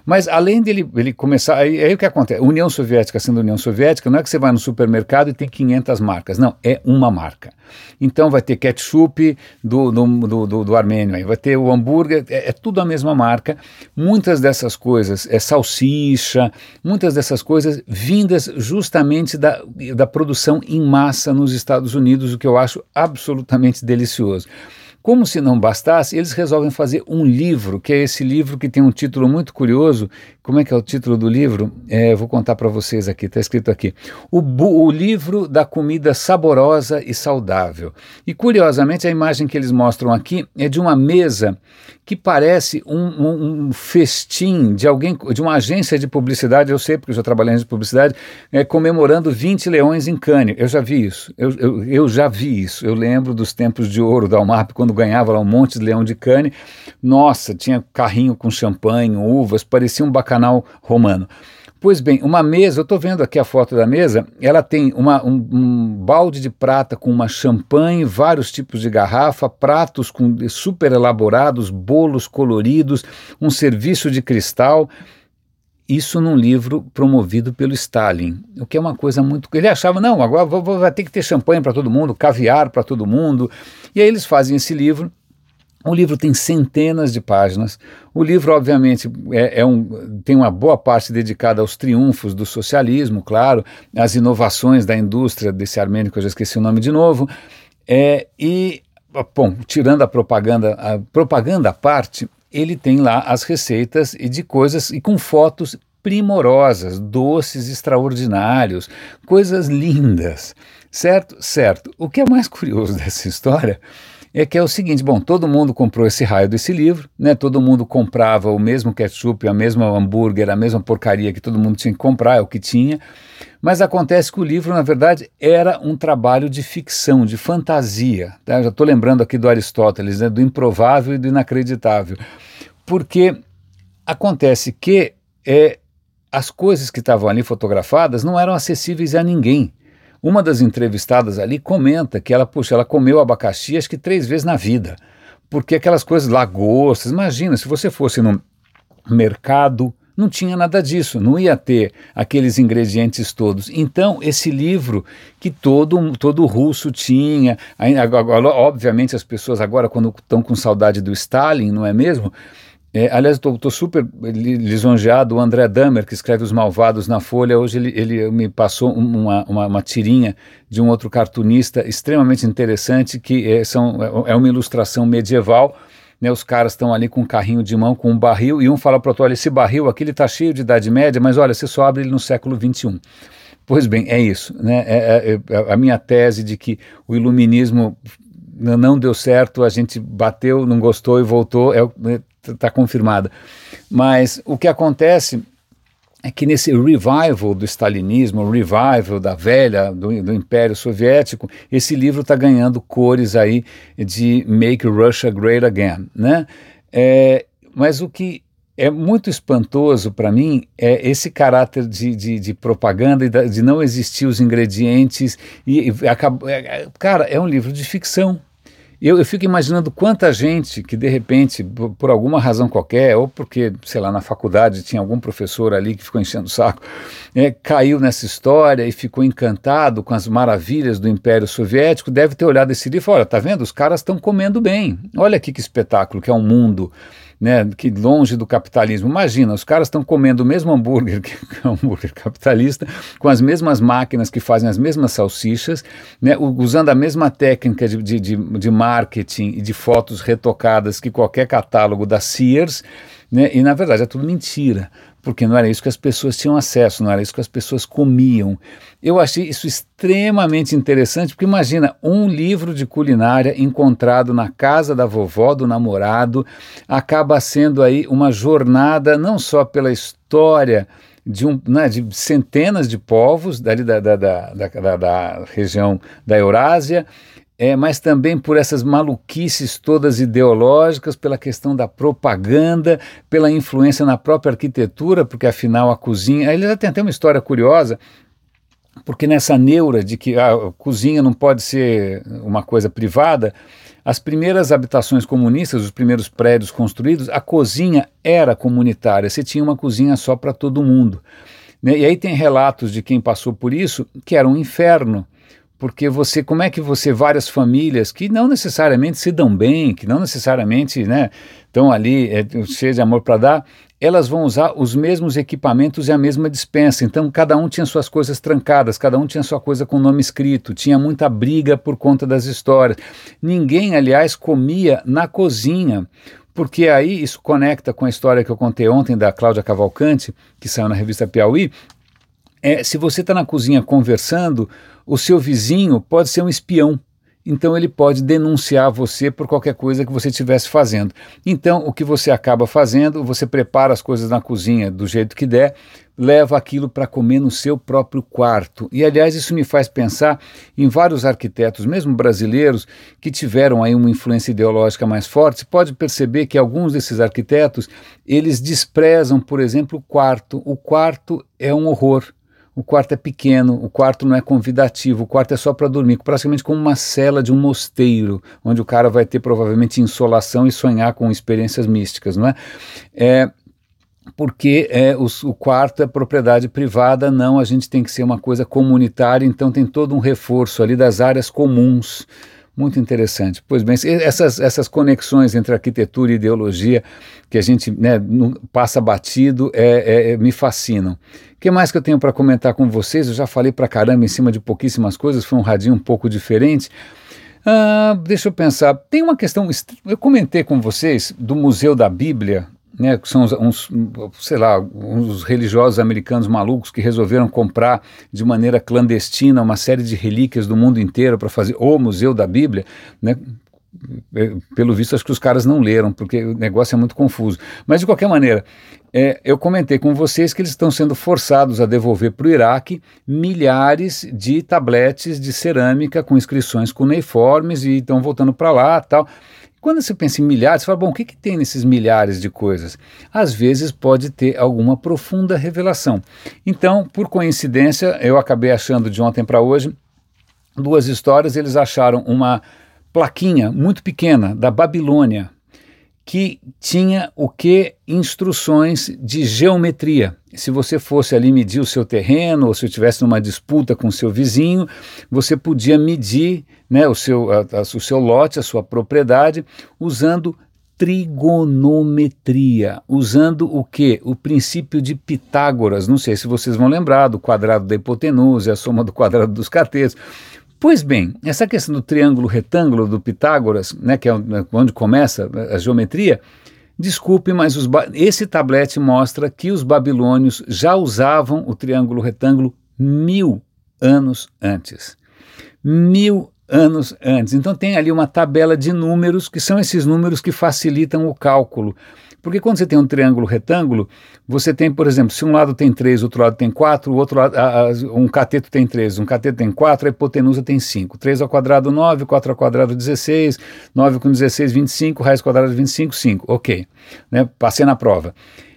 Mas além dele ele começar, aí, aí o que acontece? União Soviética sendo União Soviética, não é que você vai no supermercado e tem quinhentas marcas, não, é uma marca. Então vai ter ketchup do, do, do, do, do Armênio, aí vai ter o hambúrguer, é, é tudo a mesma marca. Muitas dessas coisas, é salsicha, muitas dessas coisas vindas justamente da, da produção em massa nos Estados Unidos, o que eu acho absolutamente delicioso. Como se não bastasse, eles resolvem fazer um livro, que é esse livro que tem um título muito curioso. Como é que é o título do livro? É, vou contar para vocês aqui, está escrito aqui. O, o livro da comida saborosa e saudável. E curiosamente a imagem que eles mostram aqui é de uma mesa que parece um, um, um festim de alguém, de uma agência de publicidade, eu sei porque eu já trabalhei em agência de publicidade, é, comemorando vinte leões em Cannes. Eu já vi isso, eu, eu, eu já vi isso. Eu lembro dos tempos de ouro da Almap, quando ganhava lá um monte de leão de Cannes. Nossa, tinha carrinho com champanhe, uvas, parecia um bacanal romano. Pois bem, uma mesa, eu estou vendo aqui a foto da mesa, ela tem uma, um, um balde de prata com uma champanhe, vários tipos de garrafa, pratos com, super elaborados, bolos coloridos, um serviço de cristal. Isso num livro promovido pelo Stalin, o que é uma coisa muito... Ele achava, não, agora vai ter que ter champanhe para todo mundo, caviar para todo mundo. E aí eles fazem esse livro. O livro tem centenas de páginas. O livro, obviamente, é, é um, tem uma boa parte dedicada aos triunfos do socialismo, claro, às inovações da indústria desse armênio, que eu já esqueci o nome de novo. É, e, bom, tirando a propaganda, a propaganda à parte, ele tem lá as receitas e de coisas, e com fotos primorosas, doces extraordinários, coisas lindas, certo? Certo. O que é mais curioso dessa história é que é o seguinte, bom, todo mundo comprou esse raio desse livro, né? Todo mundo comprava o mesmo ketchup, a mesma hambúrguer, a mesma porcaria que todo mundo tinha que comprar, é o que tinha, mas acontece que o livro, na verdade, era um trabalho de ficção, de fantasia, tá? Eu já estou lembrando aqui do Aristóteles, né? Do improvável e do inacreditável, porque acontece que é, as coisas que estavam ali fotografadas não eram acessíveis a ninguém. Uma das entrevistadas ali comenta que ela, puxa, ela comeu abacaxi acho que três vezes na vida, porque aquelas coisas, lagostas, imagina, se você fosse no mercado, não tinha nada disso, não ia ter aqueles ingredientes todos. Então, esse livro que todo, todo russo tinha, agora, obviamente as pessoas agora quando estão com saudade do Stalin, não é mesmo? É, aliás, estou super lisonjeado, o André Dahmer, que escreve Os Malvados na Folha, hoje ele, ele me passou uma, uma, uma tirinha de um outro cartunista extremamente interessante, que é, são, é uma ilustração medieval, né, os caras estão ali com um carrinho de mão, com um barril, e um fala para o outro, olha, esse barril aqui está cheio de Idade Média, mas olha, você só abre ele no século vinte e um. Pois bem, é isso, né? é, é, é a minha tese de que o iluminismo não deu certo, a gente bateu, não gostou e voltou, é está confirmada. Mas o que acontece é que nesse revival do stalinismo, o revival da velha, do, do Império Soviético, esse livro está ganhando cores aí de Make Russia Great Again, né? É, mas o que é muito espantoso para mim é esse caráter de, de, de propaganda e de não existir os ingredientes e, e acaba, é, cara, é um livro de ficção. Eu, eu fico imaginando quanta gente que, de repente, por, por alguma razão qualquer, ou porque, sei lá, na faculdade tinha algum professor ali que ficou enchendo o saco, é, caiu nessa história e ficou encantado com as maravilhas do Império Soviético, deve ter olhado esse livro e falou, olha, tá vendo? Os caras estão comendo bem. Olha aqui que espetáculo, que é um mundo, né, que longe do capitalismo. Imagina, os caras estão comendo o mesmo hambúrguer, que é um hambúrguer capitalista, com as mesmas máquinas que fazem as mesmas salsichas, né, usando a mesma técnica de, de, de, de marketing e de fotos retocadas que qualquer catálogo da Sears, né, e na verdade é tudo mentira, porque não era isso que as pessoas tinham acesso, não era isso que as pessoas comiam. Eu achei isso extremamente interessante, porque imagina, um livro de culinária encontrado na casa da vovó do namorado, acaba sendo aí uma jornada não só pela história de, um, né, de centenas de povos dali da, da, da, da, da região da Eurásia, É, mas também por essas maluquices todas ideológicas, pela questão da propaganda, pela influência na própria arquitetura, porque afinal a cozinha... Ele já tem até uma história curiosa, porque nessa neura de que a cozinha não pode ser uma coisa privada, as primeiras habitações comunistas, os primeiros prédios construídos, a cozinha era comunitária, você tinha uma cozinha só para todo mundo, né? E aí tem relatos de quem passou por isso, que era um inferno, porque você, como é que você, várias famílias que não necessariamente se dão bem, que não necessariamente, né, estão ali é, cheias de amor para dar, elas vão usar os mesmos equipamentos e a mesma despensa. Então cada um tinha suas coisas trancadas, cada um tinha sua coisa com nome escrito, tinha muita briga por conta das histórias. Ninguém, aliás, comia na cozinha, porque aí isso conecta com a história que eu contei ontem da Cláudia Cavalcante, que saiu na revista Piauí. É, se você está na cozinha conversando, o seu vizinho pode ser um espião. Então ele pode denunciar você por qualquer coisa que você estivesse fazendo. Então o que você acaba fazendo, você prepara as coisas na cozinha do jeito que der, leva aquilo para comer no seu próprio quarto. E aliás isso me faz pensar em vários arquitetos, mesmo brasileiros, que tiveram aí uma influência ideológica mais forte. Você pode perceber que alguns desses arquitetos, eles desprezam, por exemplo, o quarto. O quarto é um horror. O quarto é pequeno, o quarto não é convidativo, o quarto é só para dormir, praticamente como uma cela de um mosteiro, onde o cara vai ter provavelmente insolação e sonhar com experiências místicas, não é? É porque é, o, o quarto é propriedade privada, não, a gente tem que ser uma coisa comunitária, então tem todo um reforço ali das áreas comuns. Muito interessante. Pois bem, essas, essas conexões entre arquitetura e ideologia que a gente, né, no, passa batido é, é, me fascinam. O que mais que eu tenho para comentar com vocês? Eu já falei pra caramba em cima de pouquíssimas coisas, foi um radinho um pouco diferente. Ah, deixa eu pensar, tem uma questão, eu comentei com vocês do Museu da Bíblia, né, que são uns, uns, sei lá, uns religiosos americanos malucos que resolveram comprar de maneira clandestina uma série de relíquias do mundo inteiro para fazer o Museu da Bíblia, né? Pelo visto acho que os caras não leram, porque o negócio é muito confuso, mas de qualquer maneira, é, eu comentei com vocês que eles estão sendo forçados a devolver para o Iraque milhares de tabletes de cerâmica com inscrições cuneiformes e estão voltando para lá e tal. Quando você pensa em milhares, você fala, bom, o que, que tem nesses milhares de coisas? Às vezes pode ter alguma profunda revelação. Então, por coincidência, eu acabei achando de ontem para hoje duas histórias. Eles acharam uma plaquinha muito pequena da Babilônia que tinha o que? Instruções de geometria. Se você fosse ali medir o seu terreno, ou se estivesse numa disputa com o seu vizinho, você podia medir, né, o, seu, a, a, o seu lote, a sua propriedade, usando trigonometria, usando o quê? O princípio de Pitágoras. Não sei se vocês vão lembrar do quadrado da hipotenusa, a soma do quadrado dos catetos. Pois bem, essa questão do triângulo retângulo do Pitágoras, né, que é onde começa a geometria, desculpe, mas os esse tablete mostra que os babilônios já usavam o triângulo retângulo mil anos antes. Mil anos antes. Então tem ali uma tabela de números, que são esses números que facilitam o cálculo. Porque quando você tem um triângulo retângulo, você tem, por exemplo, se um lado tem três, outro lado tem quatro, o outro lado, a, a, um cateto tem três, um cateto tem quatro, a hipotenusa tem cinco. três ao quadrado, nove, quatro ao quadrado, dezesseis, nove com dezesseis, vinte e cinco, raiz quadrada de vinte e cinco, cinco. Ok, né? Passei na prova.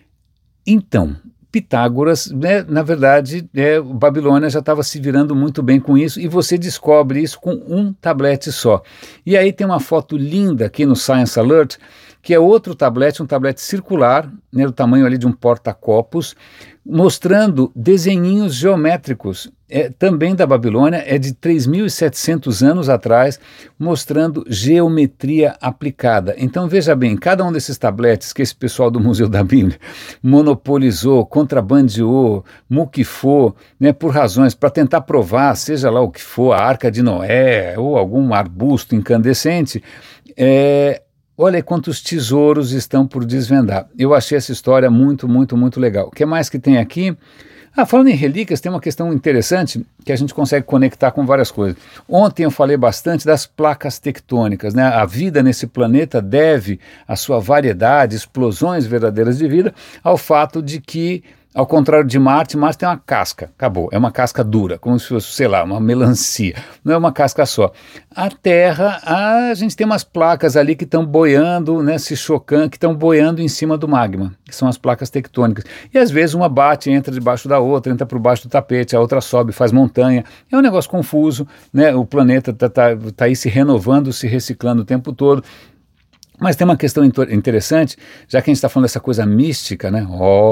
Então, Pitágoras, né, na verdade, é, Babilônia já estava se virando muito bem com isso, e você descobre isso com um tablete só. E aí tem uma foto linda aqui no Science Alert, que é outro tablete, um tablete circular, né, do tamanho ali de um porta-copos, mostrando desenhinhos geométricos, é, também da Babilônia, é de três mil e setecentos anos atrás, mostrando geometria aplicada. Então veja bem, cada um desses tabletes que esse pessoal do Museu da Bíblia monopolizou, contrabandeou, muquifou, né, por razões, para tentar provar, seja lá o que for, a Arca de Noé ou algum arbusto incandescente, é... Olha quantos tesouros estão por desvendar. Eu achei essa história muito, muito, muito legal. O que mais que tem aqui? Ah, falando em relíquias, tem uma questão interessante que a gente consegue conectar com várias coisas. Ontem eu falei bastante das placas tectônicas, né? A vida nesse planeta deve a sua variedade, explosões verdadeiras de vida, ao fato de que Ao contrário de Marte, Marte tem uma casca, acabou, é uma casca dura, como se fosse, sei lá, uma melancia, não é uma casca só. A Terra, a gente tem umas placas ali que estão boiando, né, se chocando, que estão boiando em cima do magma, que são as placas tectônicas. E às vezes uma bate, entra debaixo da outra, entra por baixo do tapete, a outra sobe, faz montanha. É um negócio confuso, né? O planeta está tá, tá aí se renovando, se reciclando o tempo todo. Mas tem uma questão interessante, já que a gente está falando dessa coisa mística, né?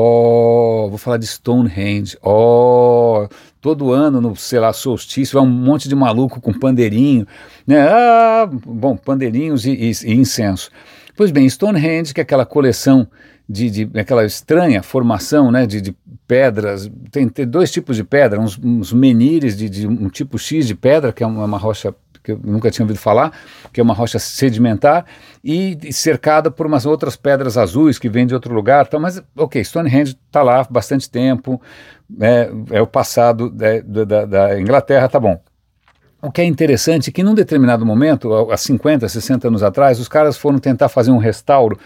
Oh, vou falar de Stonehenge. Oh, todo ano, no, sei lá, solstício, vai um monte de maluco com pandeirinho, né? Ah, bom, pandeirinhos e, e, e incenso. Pois bem, Stonehenge, que é aquela coleção de, de aquela estranha formação, né, de, de pedras, tem, tem dois tipos de pedra, uns, uns menires de, de um tipo X de pedra, que é uma, uma rocha que eu nunca tinha ouvido falar, que é uma rocha sedimentar, e cercada por umas outras pedras azuis que vêm de outro lugar. Então, mas, ok, Stonehenge está lá há bastante tempo, é, é o passado da, da, da Inglaterra, tá bom. O que é interessante é que num determinado momento, há cinquenta, sessenta anos atrás, os caras foram tentar fazer um restauro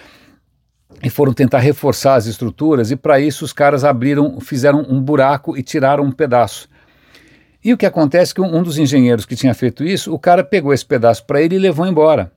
e foram tentar reforçar as estruturas, e para isso os caras abriram, fizeram um buraco e tiraram um pedaço. E o que acontece é que um, um dos engenheiros que tinha feito isso, o cara pegou esse pedaço para ele e levou embora.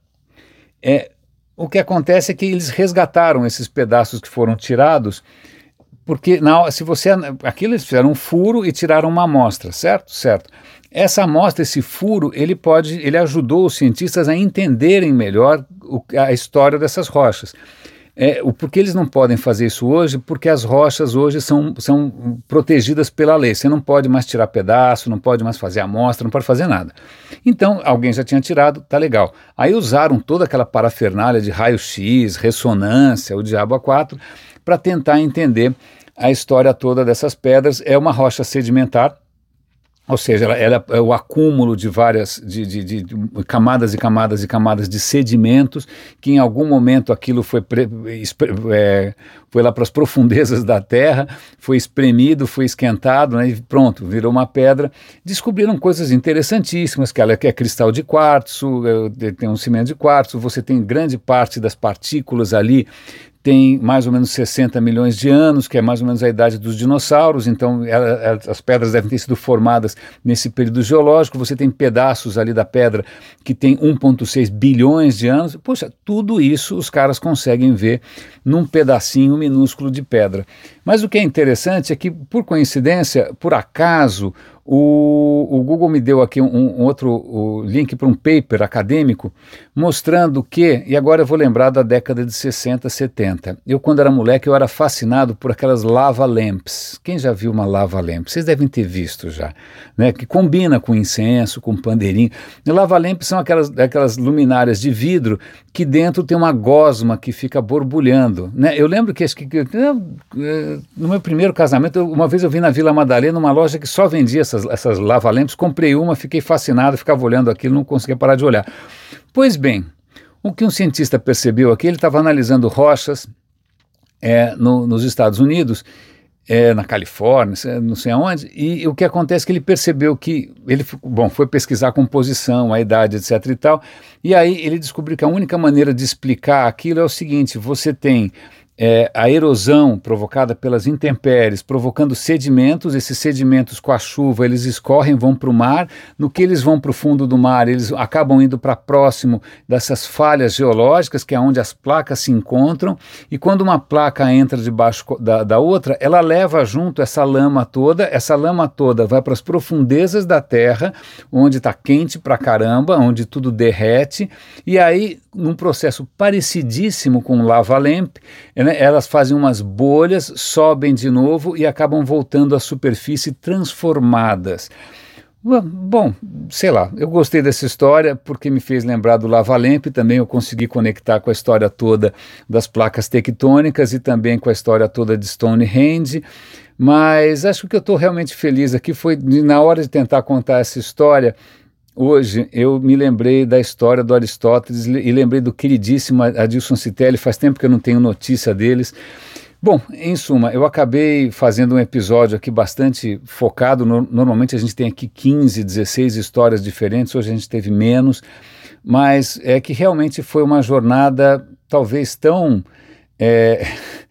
É, o que acontece é que eles resgataram esses pedaços que foram tirados, porque na, se você, aquilo eles fizeram um furo e tiraram uma amostra, certo? Certo. Essa amostra, esse furo, ele pode, ele ajudou os cientistas a entenderem melhor o, a história dessas rochas. É, o porquê eles não podem fazer isso hoje? Porque as rochas hoje são, são protegidas pela lei. Você não pode mais tirar pedaço, não pode mais fazer amostra, não pode fazer nada. Então, alguém já tinha tirado, tá legal. Aí usaram toda aquela parafernália de raio-x, ressonância, o diabo a quatro, para tentar entender a história toda dessas pedras. É uma rocha sedimentar, ou seja, ela, ela é o acúmulo de várias de, de, de, de camadas e camadas e camadas de sedimentos, que em algum momento aquilo foi, pre, é, foi lá para as profundezas da terra, foi espremido, foi esquentado, né, e pronto, virou uma pedra. Descobriram coisas interessantíssimas, que ela que é cristal de quartzo, tem um cimento de quartzo, você tem grande parte das partículas ali, tem mais ou menos sessenta milhões de anos, que é mais ou menos a idade dos dinossauros, então ela, ela, as pedras devem ter sido formadas nesse período geológico. Você tem pedaços ali da pedra que tem um vírgula seis bilhões de anos. Poxa, tudo isso os caras conseguem ver num pedacinho minúsculo de pedra. Mas o que é interessante é que, por coincidência, por acaso, O, o Google me deu aqui um, um outro um link para um paper acadêmico mostrando que, e agora eu vou lembrar da década de sessenta, setenta, eu quando era moleque eu era fascinado por aquelas lava lamps. Quem já viu uma lava lamp? Vocês devem ter visto já, né? Que combina com incenso, com pandeirinho. E lava lamps são aquelas, aquelas luminárias de vidro que dentro tem uma gosma que fica borbulhando, né? Eu lembro que, acho que no meu primeiro casamento, uma vez eu vi na Vila Madalena uma loja que só vendia essas, essas lava-lamps, comprei uma, fiquei fascinado, ficava olhando aquilo, não conseguia parar de olhar. Pois bem, o que um cientista percebeu aqui, ele estava analisando rochas é, no, nos Estados Unidos, é, na Califórnia, não sei aonde, e o que acontece é que ele percebeu que, ele bom, foi pesquisar a composição, a idade, etc e tal, e aí ele descobriu que a única maneira de explicar aquilo é o seguinte: você tem É, a erosão provocada pelas intempéries, provocando sedimentos. Esses sedimentos com a chuva, eles escorrem, vão para o mar. No que eles vão para o fundo do mar, eles acabam indo para próximo dessas falhas geológicas, que é onde as placas se encontram, e quando uma placa entra debaixo da, da outra, ela leva junto essa lama toda, essa lama toda vai para as profundezas da terra, onde está quente pra caramba, onde tudo derrete, e aí, num processo parecidíssimo com lava-lamp, né, elas fazem umas bolhas, sobem de novo e acabam voltando à superfície transformadas. Bom, sei lá, eu gostei dessa história porque me fez lembrar do lava-lamp, também eu consegui conectar com a história toda das placas tectônicas e também com a história toda de Stonehenge, mas acho que eu estou realmente feliz aqui, foi na hora de tentar contar essa história. Hoje eu me lembrei da história do Aristóteles e lembrei do queridíssimo Adilson Citelli, faz tempo que eu não tenho notícia deles. Bom, em suma, eu acabei fazendo um episódio aqui bastante focado, no, normalmente a gente tem aqui quinze, dezesseis histórias diferentes, hoje a gente teve menos, mas é que realmente foi uma jornada talvez tão... É,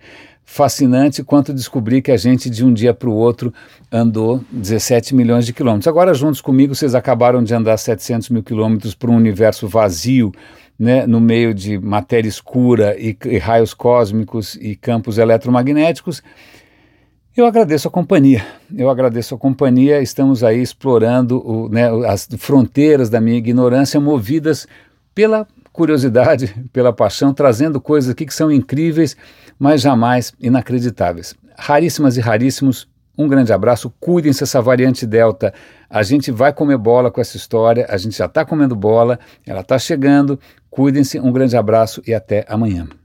fascinante quanto descobrir que a gente de um dia para o outro andou dezessete milhões de quilômetros. Agora juntos comigo vocês acabaram de andar setecentos mil quilômetros por um universo vazio, né, no meio de matéria escura e, e raios cósmicos e campos eletromagnéticos. Eu agradeço a companhia, eu agradeço a companhia, estamos aí explorando o, né, as fronteiras da minha ignorância, movidas pela curiosidade, pela paixão, trazendo coisas aqui que são incríveis, mas jamais inacreditáveis. Raríssimas e raríssimos, um grande abraço, cuidem-se essa variante Delta, a gente vai comer bola com essa história, a gente já está comendo bola, ela está chegando, cuidem-se, um grande abraço e até amanhã.